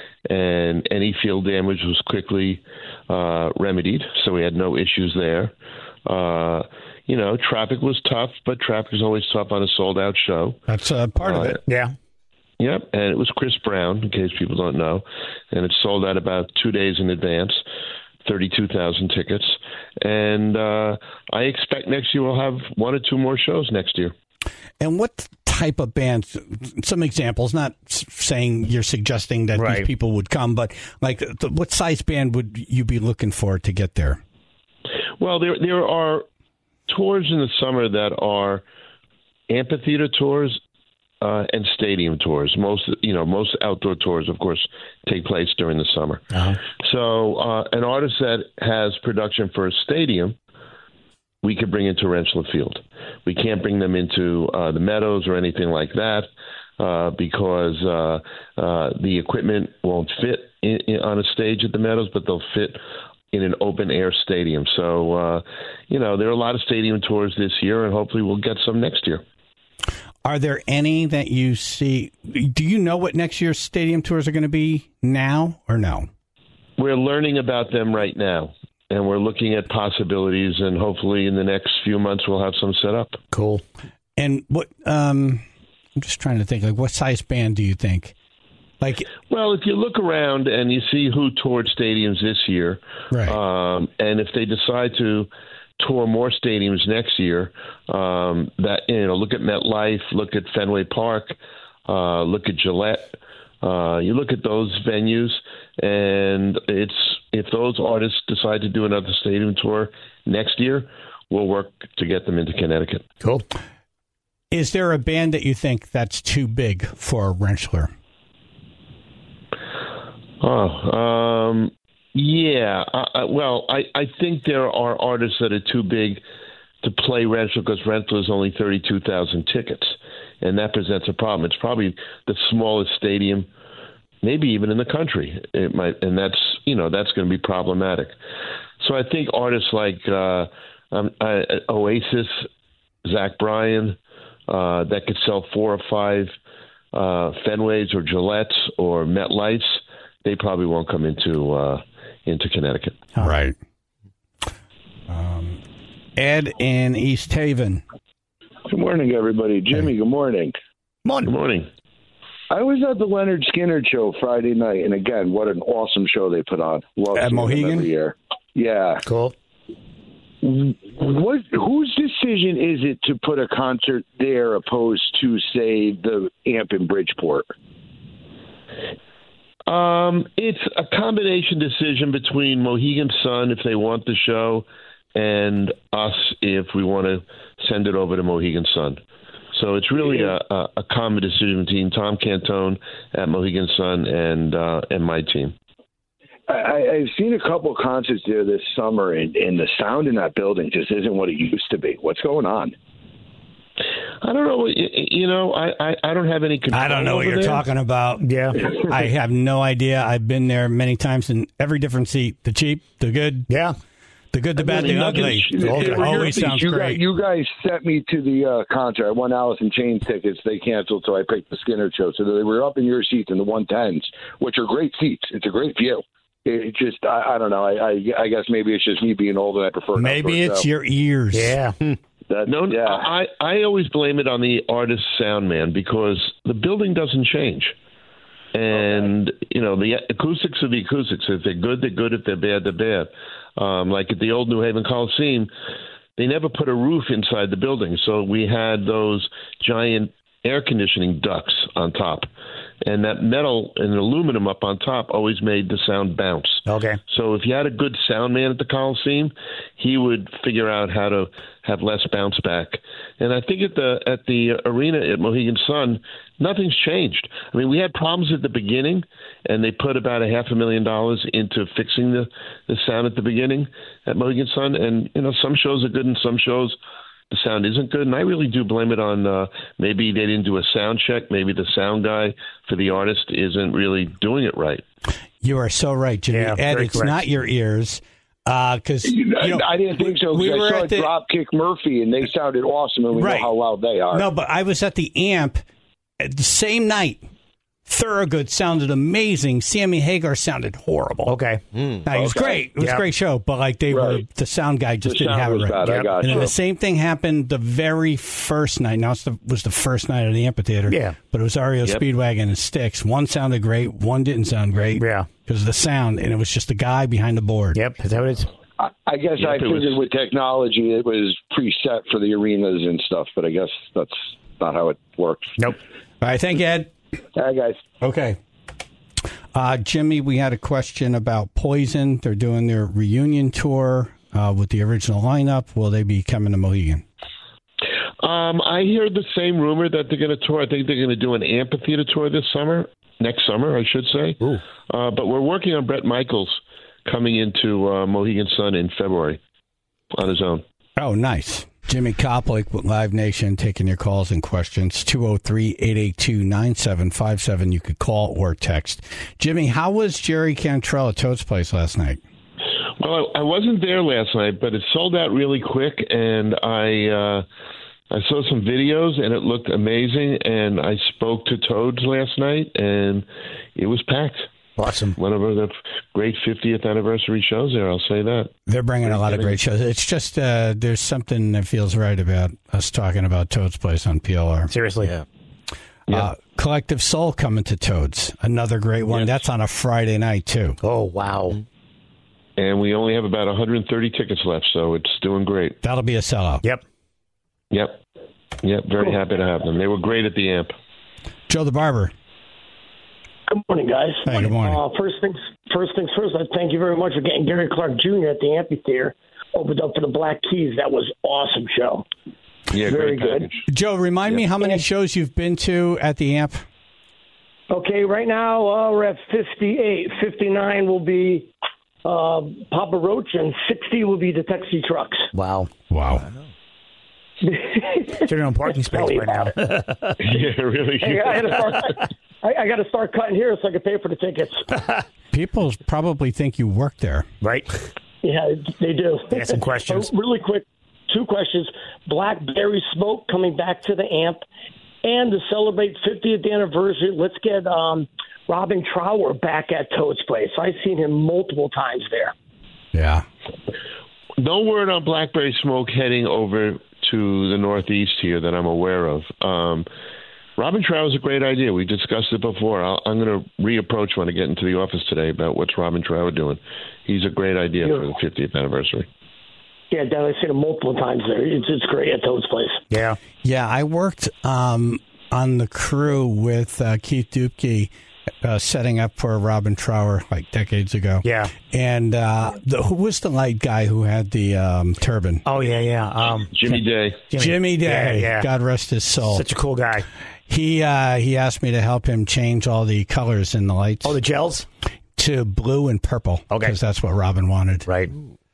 and any field damage was quickly uh, remedied, so we had no issues there. Uh, you know, traffic was tough, but traffic is always tough on a sold-out show. That's uh, part of Uh, it. Yeah. Yep, and it was Chris Brown, in case people don't know, and it sold out about two days in advance, thirty-two thousand tickets, and uh, I expect next year we'll have one or two more shows next year. And what type of bands? Some examples, not s- saying you're suggesting that Right. these people would come, but like the, what size band would you be looking for to get there? Well, there there are tours in the summer that are amphitheater tours uh, and stadium tours. Most you know most outdoor tours, of course, take place during the summer. Uh-huh. So uh, an artist that has production for a stadium, we could bring into Rensselaer Field. We can't bring them into uh, the Meadows or anything like that uh, because uh, uh, the equipment won't fit in, in, on a stage at the Meadows, but they'll fit in an open-air stadium. So, uh, you know, there are a lot of stadium tours this year, and hopefully we'll get some next year. Are there any that you see? Do you know what next year's stadium tours are going to be now or no? We're learning about them right now, and we're looking at possibilities, and hopefully in the next few months we'll have some set up. Cool. And what? Um, I'm just trying to think. Like, what size band do you think? Like, well, if you look around and you see who toured stadiums this year, right. um, and if they decide to tour more stadiums next year, um, that you know, look at MetLife, look at Fenway Park, uh, look at Gillette. Uh, you look at those venues, and it's if those artists decide to do another stadium tour next year, we'll work to get them into Connecticut. Cool. Is there a band that you think that's too big for Rentschler? Oh, um, yeah. I, I, well, I, I think there are artists that are too big to play Rentschler because Rentschler is only thirty-two thousand tickets, and that presents a problem. It's probably the smallest stadium, maybe even in the country. It might, and that's you know that's going to be problematic. So I think artists like uh, um, uh, Oasis, Zach Bryan, uh, that could sell four or five uh, Fenways or Gillettes or MetLifes. They probably won't come into uh, into Connecticut. All right. Um, Ed in East Haven. Good morning, everybody. Jimmy, good morning. Morning. Good morning. I was at the Leonard Skinner show Friday night, and again, what an awesome show they put on. Love At seeing them Mohegan? every year. Yeah. Cool. What? Whose decision is it to put a concert there opposed to, say, the Amp in Bridgeport? Um, it's a combination decision between Mohegan Sun if they want the show and us if we want to send it over to Mohegan Sun. So it's really a, a, a common decision between Tom Cantone at Mohegan Sun and uh, and my team. I, I've seen a couple concerts there this summer, and, and the sound in that building just isn't what it used to be. What's going on? I don't know. What, you know, I, I, I don't have any control. I don't know what over you're there. talking about. Yeah. I have no idea. I've been there many times in every different seat. The cheap, the good. Yeah. The good, the bad, the ugly. It, It it, always you, sounds you great. Guys, you guys sent me to the uh, concert. I won Alice in Chains tickets. They canceled, so I picked the Skinner show. So they were up in your seats in the one tens, which are great seats. It's a great view. It just, I, I don't know. I, I, I guess maybe it's just me being old and I prefer. Maybe outdoor it's show. your ears. Yeah. That, No, yeah. I, I always blame it on the artist sound man because the building doesn't change. And, okay. you know, the acoustics are the acoustics. If they're good, they're good. If they're bad, they're bad. Um, like at the old New Haven Coliseum, they never put a roof inside the building. So we had those giant air conditioning ducts on top. And that metal and aluminum up on top always made the sound bounce. Okay. So if you had a good sound man at the Coliseum, he would figure out how to have less bounce back. And I think at the at the arena at Mohegan Sun, nothing's changed. I mean, we had problems at the beginning, and they put about a half a million dollars into fixing the, the sound at the beginning at Mohegan Sun. And, you know, some shows are good and some shows the sound isn't good, and I really do blame it on uh, maybe they didn't do a sound check. Maybe the sound guy for the artist isn't really doing it right. You are so right, Jimmy. Yeah, Ed, very it's correct. not your ears. Because uh, you know, I didn't think so. We I were saw at the, Dropkick Murphy, and they sounded awesome, and we right. know how loud they are. No, but I was at the Amp at the same night. Thorogood sounded amazing. Sammy Hagar sounded horrible. Okay. Mm. Now, it was Okay. great. It was Yep. a great show, but like they Right. were, the sound guy just The didn't sound have it was right. bad. I got And then you. the same thing happened the very first night. Now it was the first night of the amphitheater. Yeah. But it was R E O Yep. Speedwagon and Styx. One sounded great. One didn't sound great. Yeah. Because of the sound, and it was just the guy behind the board. Yep. Is that what it's? I, I guess Yep, I it figured was- with technology it was preset for the arenas and stuff, but I guess that's not how it works. Nope. All right. Thank you, Ed. All right, guys. Okay. Uh, Jimmy, we had a question about Poison. They're doing their reunion tour uh, with the original lineup. Will they be coming to Mohegan? Um, I hear the same rumor that they're going to tour. I think they're going to do an amphitheater tour this summer, next summer, I should say. Uh, but we're working on Bret Michaels coming into uh, Mohegan Sun in February on his own. Oh, nice. Jimmy Koplik with Live Nation taking your calls and questions. two oh three, eight eight two, nine seven five seven. You could call or text. Jimmy, how was Jerry Cantrell at Toad's Place last night? Well, I, I wasn't there last night, but it sold out really quick, and I uh, I saw some videos, and it looked amazing, and I spoke to Toads last night, and it was packed. Awesome. One of the great fiftieth anniversary shows there, I'll say that. They're bringing a lot of great shows. It's just uh, there's something that feels right about us talking about Toad's Place on P L R. Seriously. Yeah. Uh, Collective Soul coming to Toads. Another great one. Yes. That's on a Friday night, too. Oh, wow. And we only have about one hundred thirty tickets left, so it's doing great. That'll be a sellout. Yep. Yep. Yep, very happy to have them. They were great at the Amp. Joe the Barber. Good morning, guys. Hey, good morning. Uh, first things first, things first, I thank you very much for getting Gary Clark Junior at the amphitheater opened up for the Black Keys. That was awesome show. Yeah, very great good. Joe, remind me Yeah. how many shows you've been to at the Amp? Okay, right now uh, we're at fifty-eight. fifty-nine will be uh, Papa Roach, and sixty will be the Taxi Trucks. Wow. Wow. They're in a parking space right now. Yeah, really. Hey, I, had to start, I, I got to start cutting here so I can pay for the tickets. People probably think you work there. Right. Yeah, they do. They got some questions. Oh, really quick, two questions. Blackberry Smoke coming back to the Amp. And to celebrate fiftieth anniversary, let's get um, Robin Trower back at Toad's Place. I've seen him multiple times there. Yeah. No word on Blackberry Smoke heading over to the Northeast here that I'm aware of. Um, Robin Trower is a great idea. We discussed it before. I'll, I'm going to reapproach when I get into the office today about what's Robin Trower doing. He's a great idea for the fiftieth anniversary. Yeah, Dan, I've seen him multiple times there. It's, it's great at Toad's Place. Yeah. Yeah, I worked um, on the crew with uh, Keith Dupke uh, setting up for Robin Trower like decades ago. Yeah. And uh, the, who was the light guy who had the um, turban? Oh, yeah, yeah. Um, Jimmy Day. Jimmy, Jimmy Day. Yeah, yeah. God rest his soul. Such a cool guy. He uh, he asked me to help him change all the colors in the lights. Oh, the gels? To blue and purple. Okay. Because that's what Robin wanted. Right.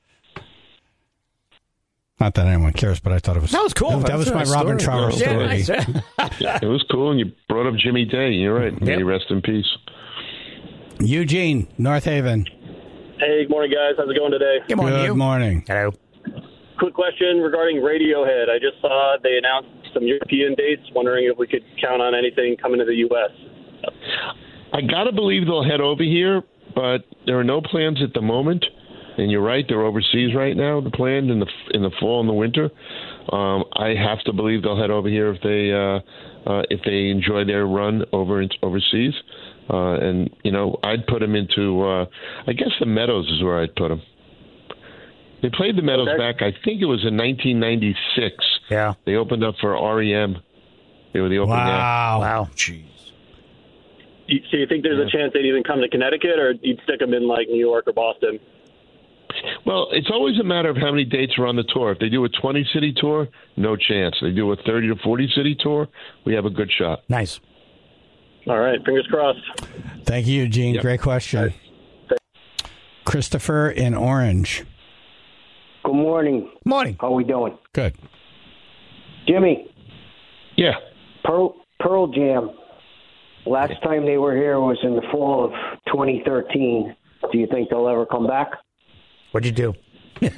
Not that anyone cares, but I thought it was... That was cool. That, that was my nice Robin story. Trower Yeah, story. nice. Yeah, it was cool, and you brought up Jimmy Day. You're right. May Yep. he rest in peace. Eugene, North Haven. Hey, good morning, guys. How's it going today? Good morning. Good you. morning. Hello. Quick question regarding Radiohead. I just saw they announced some European dates. Wondering if we could count on anything coming to the U S. I got to believe they'll head over here, but there are no plans at the moment. And you're right; they're overseas right now. The planned in the in the fall and the winter. Um, I have to believe they'll head over here if they uh, uh, if they enjoy their run over in, overseas. Uh, and you know, I'd put them into. Uh, I guess the Meadows is where I'd put them. They played the Meadows Okay. back. I think it was in nineteen ninety-six. Yeah. They opened up for R E M. They were the opening act. Wow. Wow. Jeez. You- So you think there's a chance they'd even come to Connecticut, or you'd stick them in like New York or Boston? Well, it's always a matter of how many dates are on the tour. If they do a twenty-city tour, no chance. They do a thirty to forty-city tour, we have a good shot. Nice. All right, fingers crossed. Thank you, Eugene. Yep. Great question. Christopher in Orange. Good morning. Morning. How we doing? Good. Jimmy, Yeah. Pearl, Pearl Jam. Last time they were here was in the fall of twenty thirteen. Do you think they'll ever come back? What'd you do? They,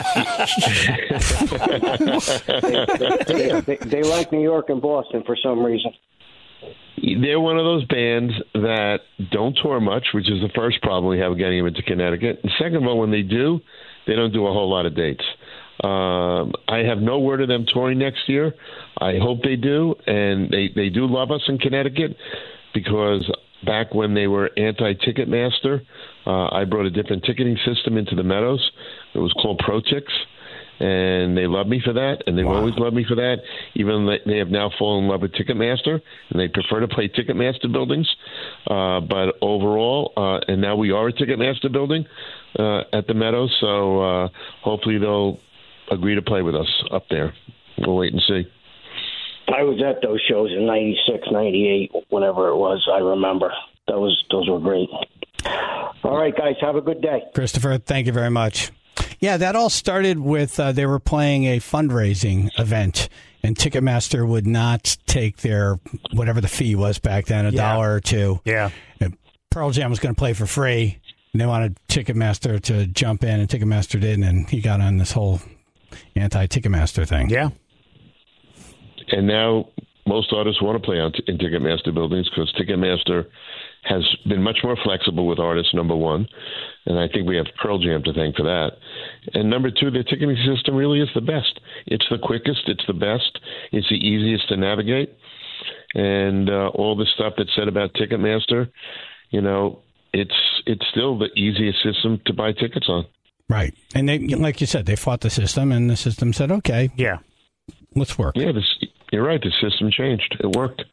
they, they, they like New York and Boston for some reason. They're one of those bands that don't tour much, which is the first problem we have getting them into Connecticut. And second of all, when they do, they don't do a whole lot of dates. Um, I have no word of them touring next year. I hope they do, and they, they do love us in Connecticut because back when they were anti-Ticketmaster, uh, I brought a different ticketing system into the Meadows. It was called ProTix, and they love me for that, and they've Wow. always loved me for that, even though they have now fallen in love with Ticketmaster, and they prefer to play Ticketmaster buildings. Uh, but overall, uh, and now we are a Ticketmaster building uh, at the Meadows, so uh, hopefully they'll agree to play with us up there. We'll wait and see. I was at those shows in ninety-six, ninety-eight, whenever it was. I remember. That was Those were great. All right, guys, have a good day. Christopher, thank you very much. Yeah, that all started with uh, they were playing a fundraising event, and Ticketmaster would not take their whatever the fee was back then, a Yeah. dollar or two. Yeah. And Pearl Jam was going to play for free, and they wanted Ticketmaster to jump in, and Ticketmaster didn't, and he got on this whole anti-Ticketmaster thing. Yeah. And now most artists want to play on t- in Ticketmaster buildings because Ticketmaster has been much more flexible with artists, number one. And I think we have Pearl Jam to thank for that. And number two, their ticketing system really is the best. It's the quickest. It's the best. It's the easiest to navigate. And uh, all the stuff that's said about Ticketmaster, you know, it's it's still the easiest system to buy tickets on. Right. And they, like you said, they fought the system, and the system said, okay, Yeah. let's work. Yeah, this, you're right. The system changed. It worked.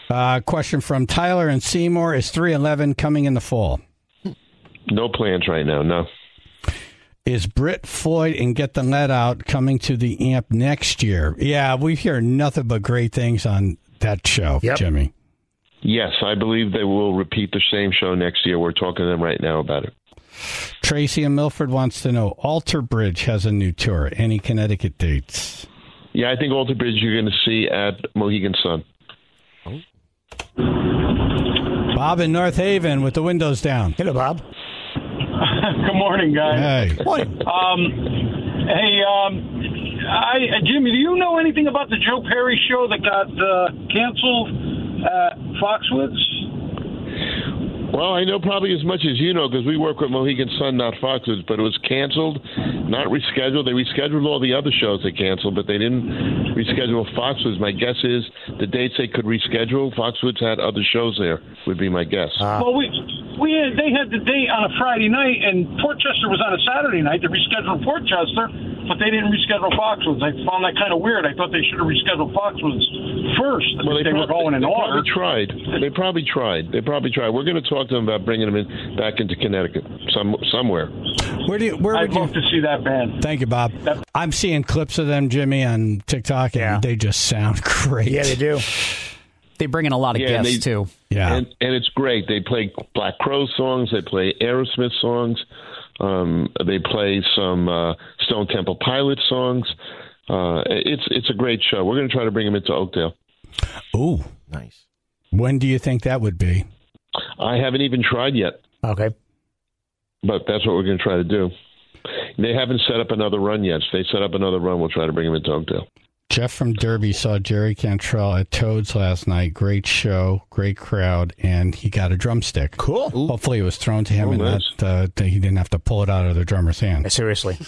Uh, question from Tyler and Seymour. Is three eleven coming in the fall? No plans right now, no. Is Britt Floyd and Get the Lead Out coming to the Amp next year? Yeah, we hear nothing but great things on that show, Yep. Jimmy. Yes, I believe they will repeat the same show next year. We're talking to them right now about it. Tracy in Milford wants to know, Alter Bridge has a new tour. Any Connecticut dates? Yeah, I think Alter Bridge you're going to see at Mohegan Sun. Bob in North Haven with the windows down. Hello, Bob. Good morning, guys. Hey. Morning. Um, hey, um, I, uh, Jimmy, do you know anything about the Joe Perry show that got uh, canceled at Foxwoods? Well, I know probably as much as you know because we work with Mohegan Sun, not Foxwoods, but it was canceled, not rescheduled. They rescheduled all the other shows they canceled, but they didn't reschedule Foxwoods. My guess is the dates they could reschedule, Foxwoods had other shows there, would be my guess. Well, we we had, they had the date on a Friday night, and Portchester was on a Saturday night. They rescheduled Portchester, but they didn't reschedule Foxwoods. I found that kind of weird. I thought they should have rescheduled Foxwoods first. Well, if they, they were probably, going in they order. probably tried. They probably tried. They probably tried. We're going to talk to them about bringing them in back into Connecticut some somewhere. Where do you? Where I'd would love you? to see that band. Thank you, Bob. I'm seeing clips of them, Jimmy, on TikTok, and Yeah. they just sound great. Yeah, they do. They bring in a lot of Yeah, and guests, they- too. Yeah. And, and it's great. They play Black Crowes songs. They play Aerosmith songs. Um, they play some uh, Stone Temple Pilots songs. Uh, it's it's a great show. We're going to try to bring them into Oakdale. Ooh, nice. When do you think that would be? I haven't even tried yet, Okay. but that's what we're going to try to do. They haven't set up another run yet. If they set up another run, we'll try to bring them into Oakdale. Jeff from Derby saw Jerry Cantrell at Toads last night. Great show, great crowd, and he got a drumstick. Cool. Hopefully it was thrown to him Oh, and nice. that, uh, that he didn't have to pull it out of the drummer's hand. Seriously.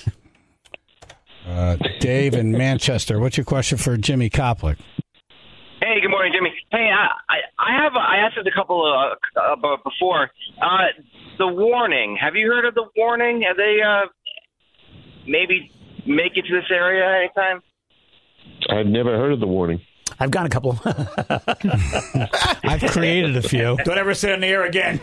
Uh, Dave in Manchester, what's your question for Jimmy Koplik? Hey, good morning, Jimmy. Hey, I I, I have I asked this a couple of uh, about before. Uh, the Warning. Have you heard of the Warning? Have they uh, maybe make it to this area anytime? I've never heard of the Warning. I've gone a couple. I've created a few. Don't ever sit on the air again.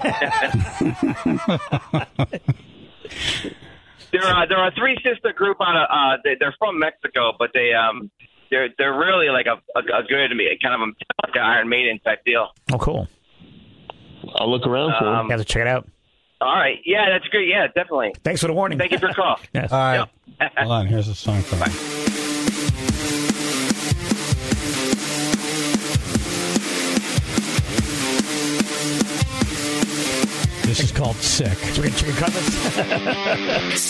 They're uh, they're a three sister group on a. Uh, they, they're from Mexico, but they um they're they're really like a a, a good kind of a like an Iron Maiden type deal. Oh, cool. I'll look around for Um, You have to check it out. All right, yeah, that's great. Yeah, definitely. Thanks for the warning. Thank you for the call. Yes. All right. Hold on. Here's a song from him. This is called Sick. Chicken, chicken cutlets.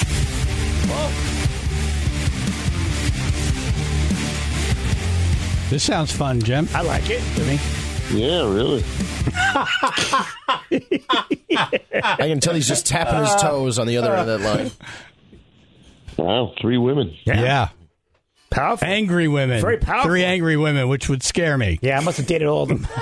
This sounds fun, Jim. I like it. Jimmy? Yeah, really. I can tell he's just tapping his toes on the other end of that line. Wow, three women. Yeah. yeah. Powerful. Angry women. Very powerful. Three angry women, which would scare me. Yeah, I must have dated all of them.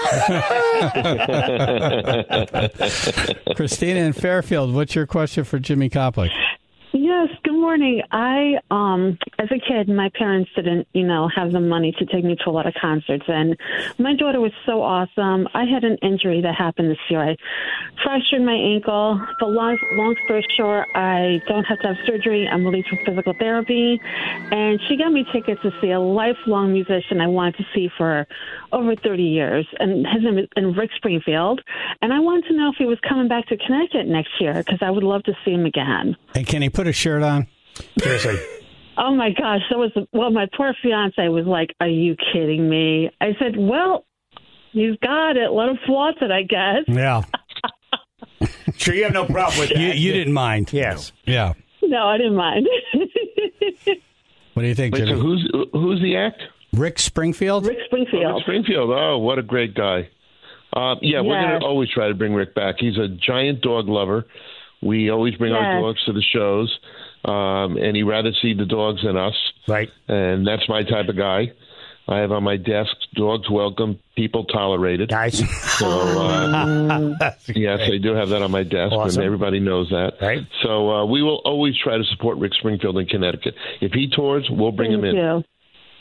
Christina in Fairfield, what's your question for Jimmy Koplik? Yes, good morning. I, um, as a kid, my parents didn't, you know, have the money to take me to a lot of concerts, and my daughter was so awesome. I had an injury that happened this year. I fractured my ankle. But long, long story short, I don't have to have surgery. I'm released from physical therapy, and she got me tickets to see a lifelong musician I wanted to see for over thirty years, and his name is and Rick Springfield, and I wanted to know if he was coming back to Connecticut next year because I would love to see him again. And can he put a shirt on? Seriously. Oh my gosh, that was well. My poor fiance was like, "Are you kidding me?" I said, "Well, he's got it. Let him flaunt it, I guess." Yeah. Sure, you have no problem with that. You, you didn't mind. Yes. Yeah. No, I didn't mind. What do you think, Wait, Jimmy? so who's who's the act? Rick Springfield? Rick Springfield. Rick Springfield. Oh, what a great guy. Uh, yeah, we're Yes. going to always try to bring Rick back. He's a giant dog lover. We always bring our Yes. dogs to the shows, um, and he'd rather see the dogs than us. Right. And that's my type of guy. I have on my desk, dogs welcome, people tolerated. Nice. So, uh, yes, I do have that on my desk, Awesome. and everybody knows that. Right. So uh, we will always try to support Rick Springfield in Connecticut. If he tours, we'll bring Thank him in. you.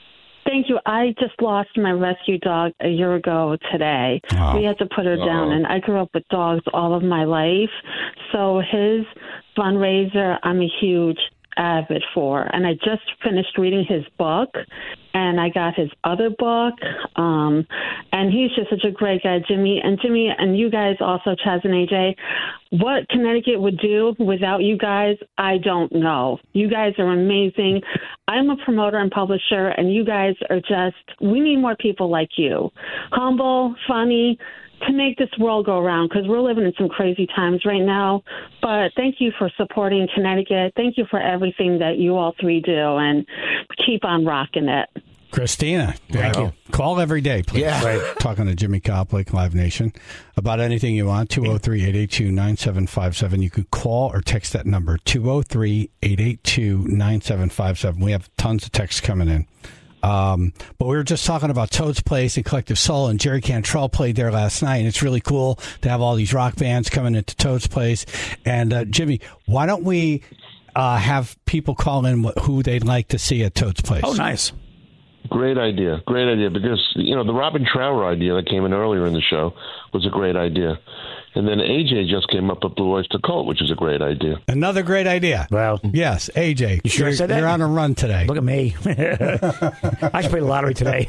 Thank you. I just lost my rescue dog a year ago today. Oh. We had to put her Oh. down, and I grew up with dogs all of my life. So his fundraiser, I'm a huge avid for. And I just finished reading his book, and I got his other book. Um, and he's just such a great guy, Jimmy. And Jimmy, and you guys also, Chaz and A J, what Connecticut would do without you guys, I don't know. You guys are amazing. I'm a promoter and publisher, and you guys are just, we need more people like you. Humble, funny, to make this world go around, because we're living in some crazy times right now. But thank you for supporting Connecticut. Thank you for everything that you all three do, and keep on rocking it. Christina, thank you. Call every day, please. Yeah. Right. Talking to Jimmy Koplik, Live Nation, about anything you want. two oh three, eight eight two, nine seven five seven. You can call or text that number, two oh three, eight eight two, nine seven five seven. We have tons of texts coming in. Um, but we were just talking about Toad's Place and Collective Soul, and Jerry Cantrell played there last night, and it's really cool to have all these rock bands coming into Toad's Place. And uh, Jimmy, why don't we uh, have people call in wh- who they'd like to see at Toad's Place? Oh, nice. Great idea. Great idea. Because, you know, the Robin Trower idea that came in earlier in the show was a great idea. And then A J just came up with Blue Oyster Cult, which is a great idea. Another great idea. Well, yes, A J. You sure you're, said that? You're on a run today. Look at me. I should play the lottery today.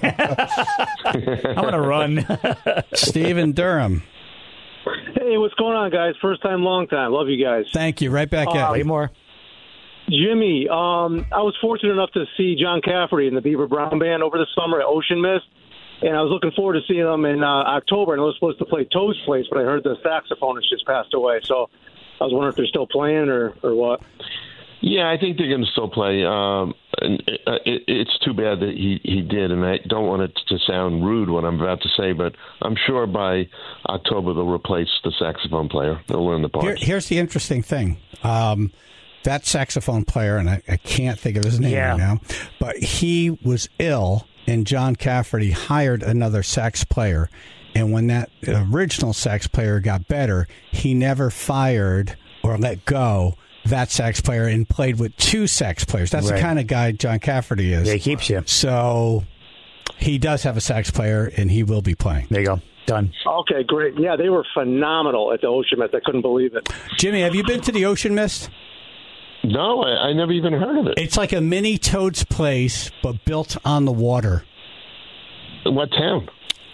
I'm on a run. Stephen Durham. Hey, what's going on, guys? First time, long time. Love you guys. Thank you. Right back at Uh, you. Way more. Jimmy, um, I was fortunate enough to see John Cafferty and the Beaver Brown Band over the summer at Ocean Mist, and I was looking forward to seeing them in uh, October, and I was supposed to play Toad's Place, but I heard the saxophonist just passed away, so I was wondering if they're still playing or, or what. Yeah, I think they're going to still play. Um, and it, it, it's too bad that he, he did, and I don't want it to sound rude what I'm about to say, but I'm sure by October they'll replace the saxophone player. They'll learn the parts. Here, here's the interesting thing. Um, that saxophone player, and I, I can't think of his name Yeah. right now, but he was ill, and John Cafferty hired another sax player. And when that original sax player got better, he never fired or let go that sax player and played with two sax players. That's Right. the kind of guy John Cafferty is. Yeah, he keeps you. So he does have a sax player, and he will be playing. There you go. Done. Okay, great. Yeah, they were phenomenal at the Ocean Mist. I couldn't believe it. Jimmy, have you been to the Ocean Mist? No, I, I never even heard of it. It's like a mini Toad's Place, but built on the water. What town?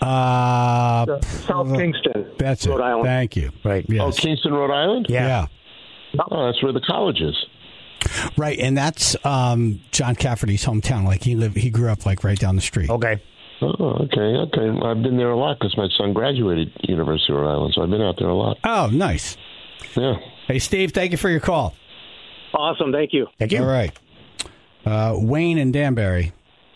Uh, South Kingston, that's Rhode it. Island. Thank you. Right. Yes. Oh, Kingston, Rhode Island? Yeah. Oh, that's where the college is. Right, and that's um, John Cafferty's hometown. Like he lived, he grew up like right down the street. Okay. Oh, okay, okay. I've been there a lot because my son graduated University of Rhode Island, so I've been out there a lot. Oh, nice. Yeah. Hey, Steve, thank you for your call. Awesome. Thank you. Thank you. All right. Uh, Wayne and Danbury.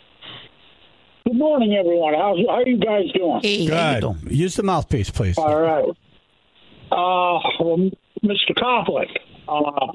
Good morning, everyone. How's, how are you guys doing? Hey, how you Good. doing? Use the mouthpiece, please. All right. Uh, well, Mister Koplik, uh,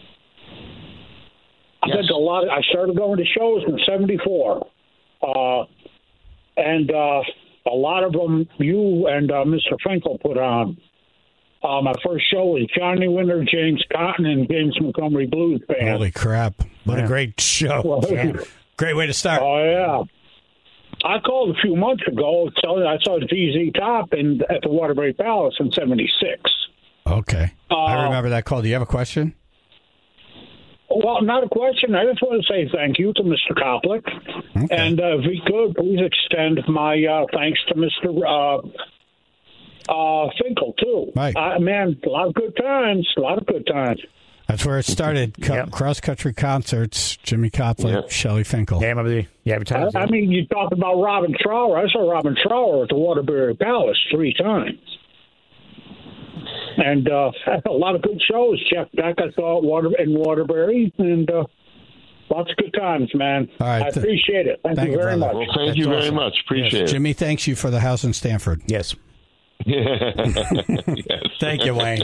I've Yes. been to a lot. Of, I started going to shows in seventy-four, uh, and uh, a lot of them you and uh, Mister Finkel put on. Uh, my first show was Johnny Winter, James Cotton, and James Montgomery Blues Band. Holy crap. What Yeah. a great show. Well, Yeah. Great way to start. Oh, yeah. I called a few months ago. Telling I saw Z Z Top in, at the Waterbury Palace in seventy-six. Okay. Uh, I remember that call. Do you have a question? Well, not a question. I just want to say thank you to Mister Koplik. Okay. And uh, if we could, please extend my uh, thanks to Mister Uh, uh, Finkel, too. Right. Uh, man, a lot of good times. A lot of good times. That's where it started. Co- Yep. Cross-country concerts, Jimmy Koplik, Yep. Shelley Finkel. Yeah, I remember the yeah, every time. I, I mean, you talked about Robin Trower. I saw Robin Trower at the Waterbury Palace three times. And uh, had a lot of good shows. Jeff Beck, I saw at Water, in Waterbury. And uh, lots of good times, man. All right. I appreciate it. Thank, Thank you you, very brother. much. Well, thank That's you very awesome. much. Appreciate Yes. it. Jimmy thanks you for the house in Stanford. Yes. yes. Thank you, Wayne.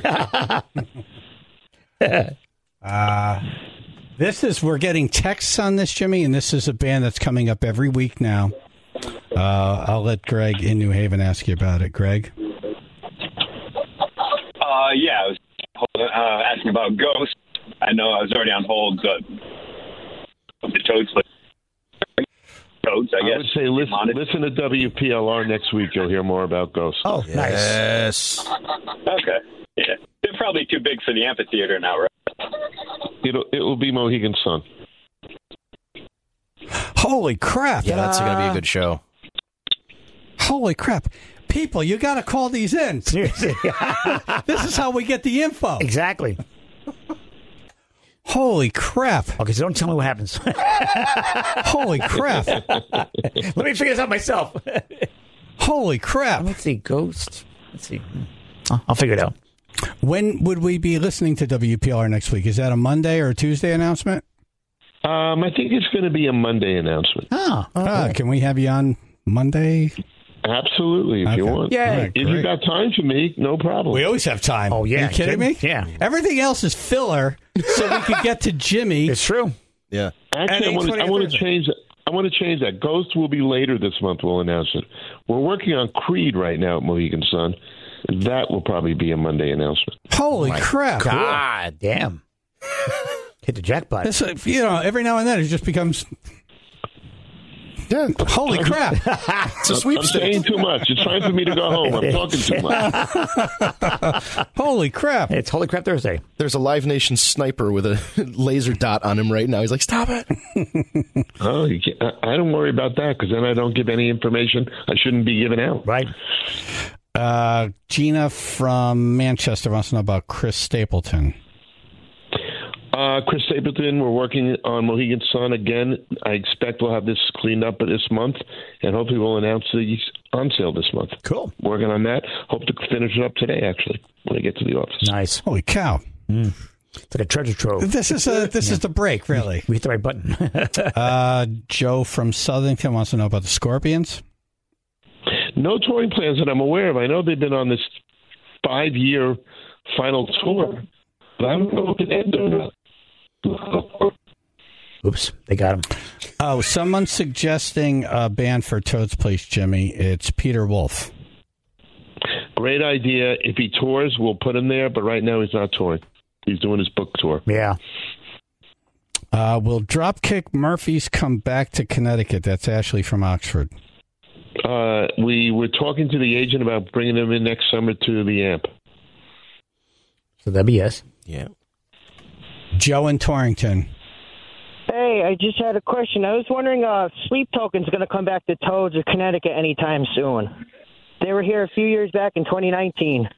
uh, this is, we're getting texts on this, Jimmy, and this is a band that's coming up every week now. Uh, I'll let Greg in New Haven ask you about it. Greg? Uh, yeah, I was uh, asking about Ghost. I know I was already on hold, but the Toad's Place. Toads, I, I guess. would say listen, listen to W P L R next week. You'll hear more about Ghost. Oh, nice. Yes. Okay. Yeah. They're probably too big for the amphitheater now, right? It'll it will be Mohegan Sun. Holy crap! Yeah, that's going to be a Uh, good show. Holy crap! People, you got to call these in. Seriously. This is how we get the info. Exactly. Holy crap! Okay, so don't tell me what happens. Holy crap! Let me figure this out myself. Holy crap! Let's see, Ghost. Let's see. Oh, I'll figure it out. When would we be listening to W P L R next week? Is that a Monday or a Tuesday announcement? Um, I think it's going to be a Monday announcement. Oh, Ah, can we have you on Monday? Absolutely, if Okay. you want. Yeah, if you great. got time for me, no problem. We always have time. Oh, yeah. Are you kidding me? Yeah. Everything else is filler, so we could get to Jimmy. It's true. Yeah. Actually, I want to I want to change that. I want to change that. Ghost will be later this month. We'll announce it. We're working on Creed right now at Mohegan Sun. That will probably be a Monday announcement. Holy crap! God damn. Hit the jackpot. This, uh, you know, every now and then it just becomes. Yeah, holy crap! It's a I'm sweepstakes. saying too much. It's time for me to go home. I'm talking too much. Holy crap! It's Holy Crap Thursday. There's a Live Nation sniper with a laser dot on him right now. He's like, stop it. Oh, you can't, I I don't worry about that because then I don't give any information I shouldn't be giving out. Right. Uh, Gina from Manchester wants to know about Chris Stapleton. Uh, Chris Stapleton, we're working on Mohegan Sun again. I expect we'll have this cleaned up this month, and hopefully we'll announce the on sale this month. Cool. Working on that. Hope to finish it up today, actually, when I get to the office. Nice. Holy cow! Mm. It's like a treasure trove. This is a this Yeah. is the break, really. We hit the right button. uh, Joe from Southington wants to know about the Scorpions. No touring plans that I'm aware of. I know they've been on this five-year final tour, but I don't know if it ended or not. Oops, they got him. Oh, someone's suggesting a band for Toad's Place, Jimmy. It's Peter Wolf. Great idea. If he tours, we'll put him there, but right now he's not touring. He's doing his book tour. Yeah. Uh, will Dropkick Murphys come back to Connecticut? That's Ashley from Oxford. Uh, we were talking to the agent about bringing them in next summer to the A M P. So that'd be yes. Yeah. Joe in Torrington. Hey, I just had a question. I was wondering uh, if Sleep Token's going to come back to Toads or Connecticut anytime soon. They were here a few years back in twenty nineteen.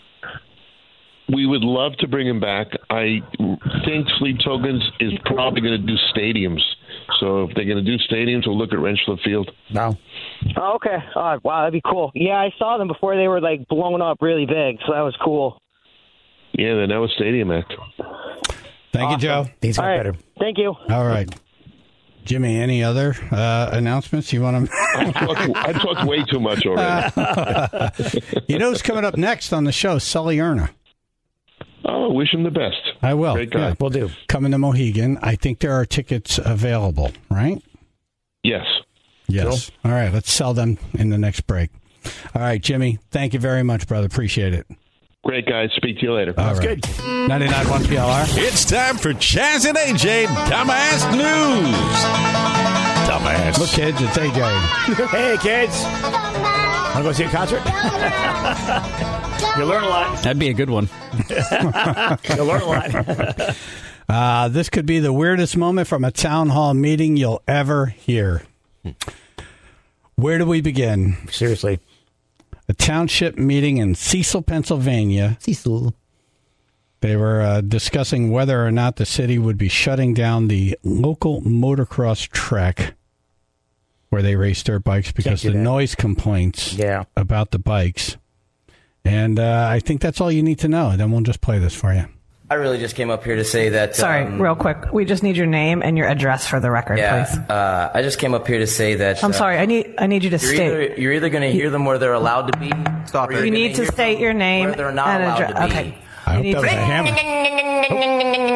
We would love to bring him back. I think Sleep Tokens is probably going to do stadiums. So if they're going to do stadiums, we'll look at Rentschler Field. No. Oh, okay. Uh, wow, that'd be cool. Yeah, I saw them before they were like blown up really big, so that was cool. Yeah, they're now a stadium act. Thank Awesome. you, Joe. Things got All right. better. Thank you. All right. Jimmy, any other uh, announcements you want to I talked, I talked way too much already. You know who's coming up next on the show? Sully Erna. Oh, wish him the best. I will. Great guy. Yeah. We'll do. Coming to Mohegan. I think there are tickets available, right? Yes. Yes. All right. Let's sell them in the next break. All right, Jimmy. Thank you very much, brother. Appreciate it. Great, guys. Speak to you later. All right. ninety-nine point one P L R. It's time for Chaz and A J Dumbass News. Dumbass. Look, kids, it's A J. Hey, kids. Want to go see a concert? You'll learn a lot. That'd be a good one. You'll learn a lot. Uh, this could be the weirdest moment from a town hall meeting you'll ever hear. Where do we begin? Seriously. A township meeting in Cecil, Pennsylvania. Cecil. They were uh, discussing whether or not the city would be shutting down the local motocross track where they race dirt bikes because Can't the do that. noise complaints Yeah. about the bikes. And uh, I think that's all you need to know. Then we'll just play this for you. I really just came up here to say that. Sorry, um, real quick. We just need your name and your address for the record, yeah, please. uh, I just came up here to say that. I'm uh, sorry. I need I need you to You're state. either, you're either going to hear them where they're allowed to be. Stop You need to state your name where they're not and allowed address. to be. Okay. I You hope need that was to- a hammer.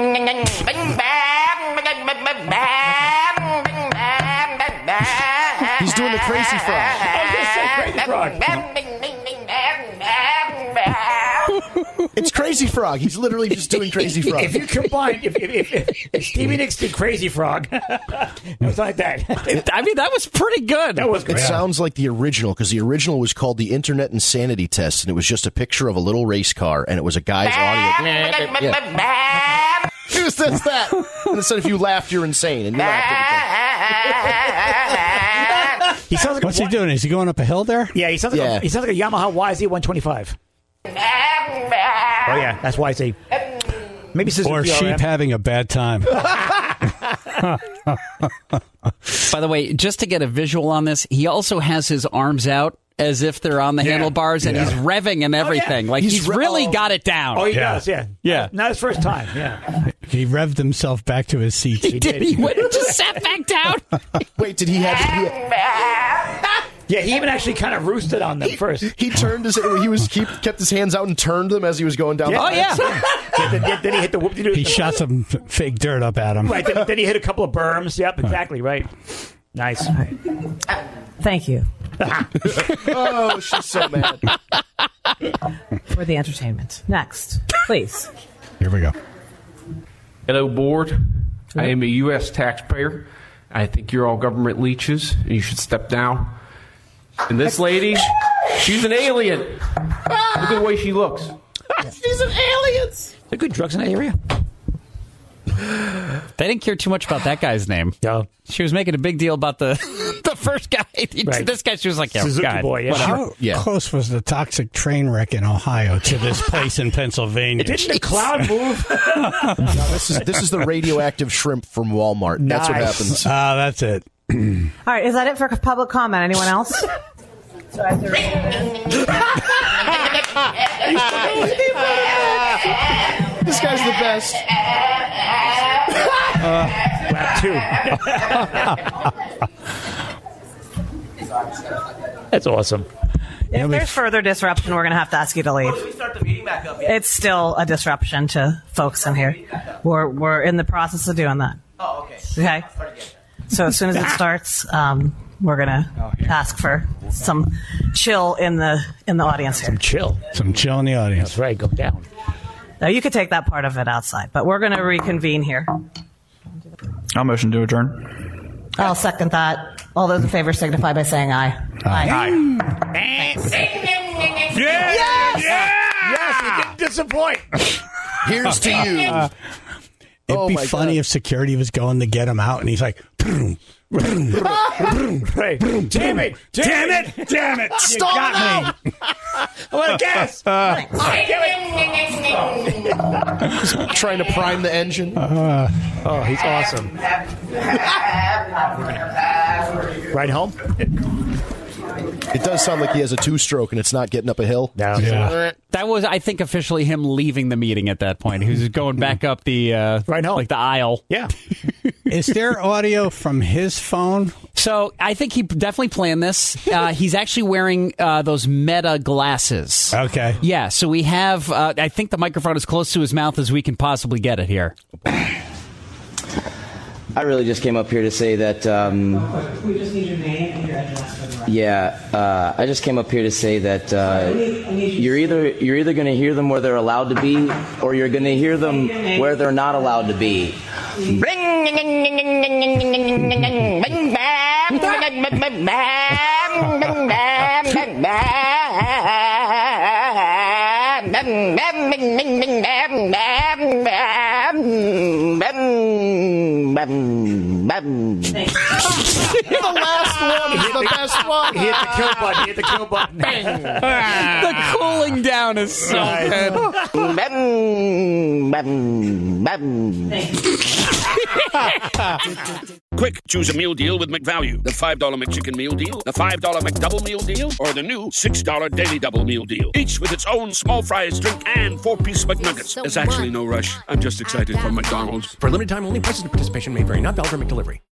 He's doing the crazy frog. I was going to say crazy frog. It's Crazy Frog. He's literally just doing Crazy Frog. If you combine, if, if, if, if Stevie Nicks did Crazy Frog, it was like that. I mean, that was pretty good. That was It great. sounds like the original, because the original was called the Internet Insanity Test, and it was just a picture of a little race car, and it was a guy's audio. Yeah. It was just that. And it said if you laughed, you're insane. And you laughed He sounds like What's a, he doing? Is he going up a hill there? Yeah, he sounds like Yeah. a, he sounds like a Yamaha Y Z one twenty-five. Oh yeah, that's Y Z. Maybe Suzuki Or sheep R M. having a bad time. By the way, just to get a visual on this, he also has his arms out as if they're on the Yeah. handlebars, and Yeah. he's revving and everything. Like, He's he's, re- really oh. got it down. Oh, he Yeah. does. Yeah, Yeah. Not his first time. Yeah, He revved himself back to his seat. he Did did. he went and just sat back down? Wait, did he have... He, Yeah, he even actually kind of roosted on them first. he turned his... He was he kept his hands out and turned them as he was going down Yeah. the Oh, yeah. Yeah, then, then- then he hit the whoop. He shot some f- fake dirt up at him. Right. Then, then he hit a couple of berms. Yep. Exactly. Right. Nice. Thank you Oh, she's so mad. for the entertainment. Next, please. Here we go. Hello, board. I am a U S taxpayer. I think you're all government leeches, and you should step down. And this lady, she's an alien. Look at the way she looks. She's an alien. There good drugs in that area. They didn't care too much about that guy's name. Yeah. She was making a big deal about the the first guy. Right. This guy, she was like, yeah, Suzuki God, boy, yeah. whatever. How Yeah. close was the toxic train wreck in Ohio to this place in Pennsylvania? Didn't the cloud move? No, this is this is the radioactive shrimp from Walmart. That's what Nice. happens. Ah, that's it. All right, is that it for public comment? Anyone else? This guy's the best. Lap two. That's awesome. If there's further disruption, we're going to have to ask you to leave. We start the meeting back up yet? It's still a disruption to folks in here. We're we're in the process of doing that. Oh, okay. Okay. So as soon as it starts, um, we're going to ask for some chill in the in the audience here. Some chill. Some chill in the audience. That's right. Go down. Now you could take that part of it outside, but we're going to reconvene here. I'll motion to adjourn. I'll second that. All those in favor signify by saying aye. Aye. Yes! Yes! Yes! You didn't disappoint. Here's to you. Uh, it'd Oh be my funny God. if security was going to get him out, and he's like, "Boom, boom, Right. Damn it! Damn it! Damn it! You Stop got me. I want to guess. Trying to prime the engine. Oh, he's awesome. Right home? It does sound like he has a two-stroke, and it's not getting up a hill. No. Yeah. That was, I think, officially him leaving the meeting at that point. He was going back up the uh, Right home. like the aisle. Yeah. Is there audio from his phone? So I think he definitely planned this. Uh, he's actually wearing uh, those Meta glasses. Okay. Yeah, so we have, uh, I think the microphone is close to his mouth as we can possibly get it here. I really just came up here to say that. Um, We just need your name and your address. yeah, uh, I just came up here to say that uh, you're either you're either going to hear them where they're allowed to be, or you're going to hear them where they're not allowed to be. The last one is the best one. He hit the kill button. He hit the kill button. The cooling down is so good. Quick, choose a meal deal with McValue. The five dollar McChicken Meal Deal, the five dollar McDouble Meal Deal, or the new six dollar Daily Double Meal Deal. Each with its own small fries, drink, and four-piece McNuggets. There's actually no rush. I'm just excited for McDonald's. For limited time only, prices and participation may vary. Not valid for McDelivery.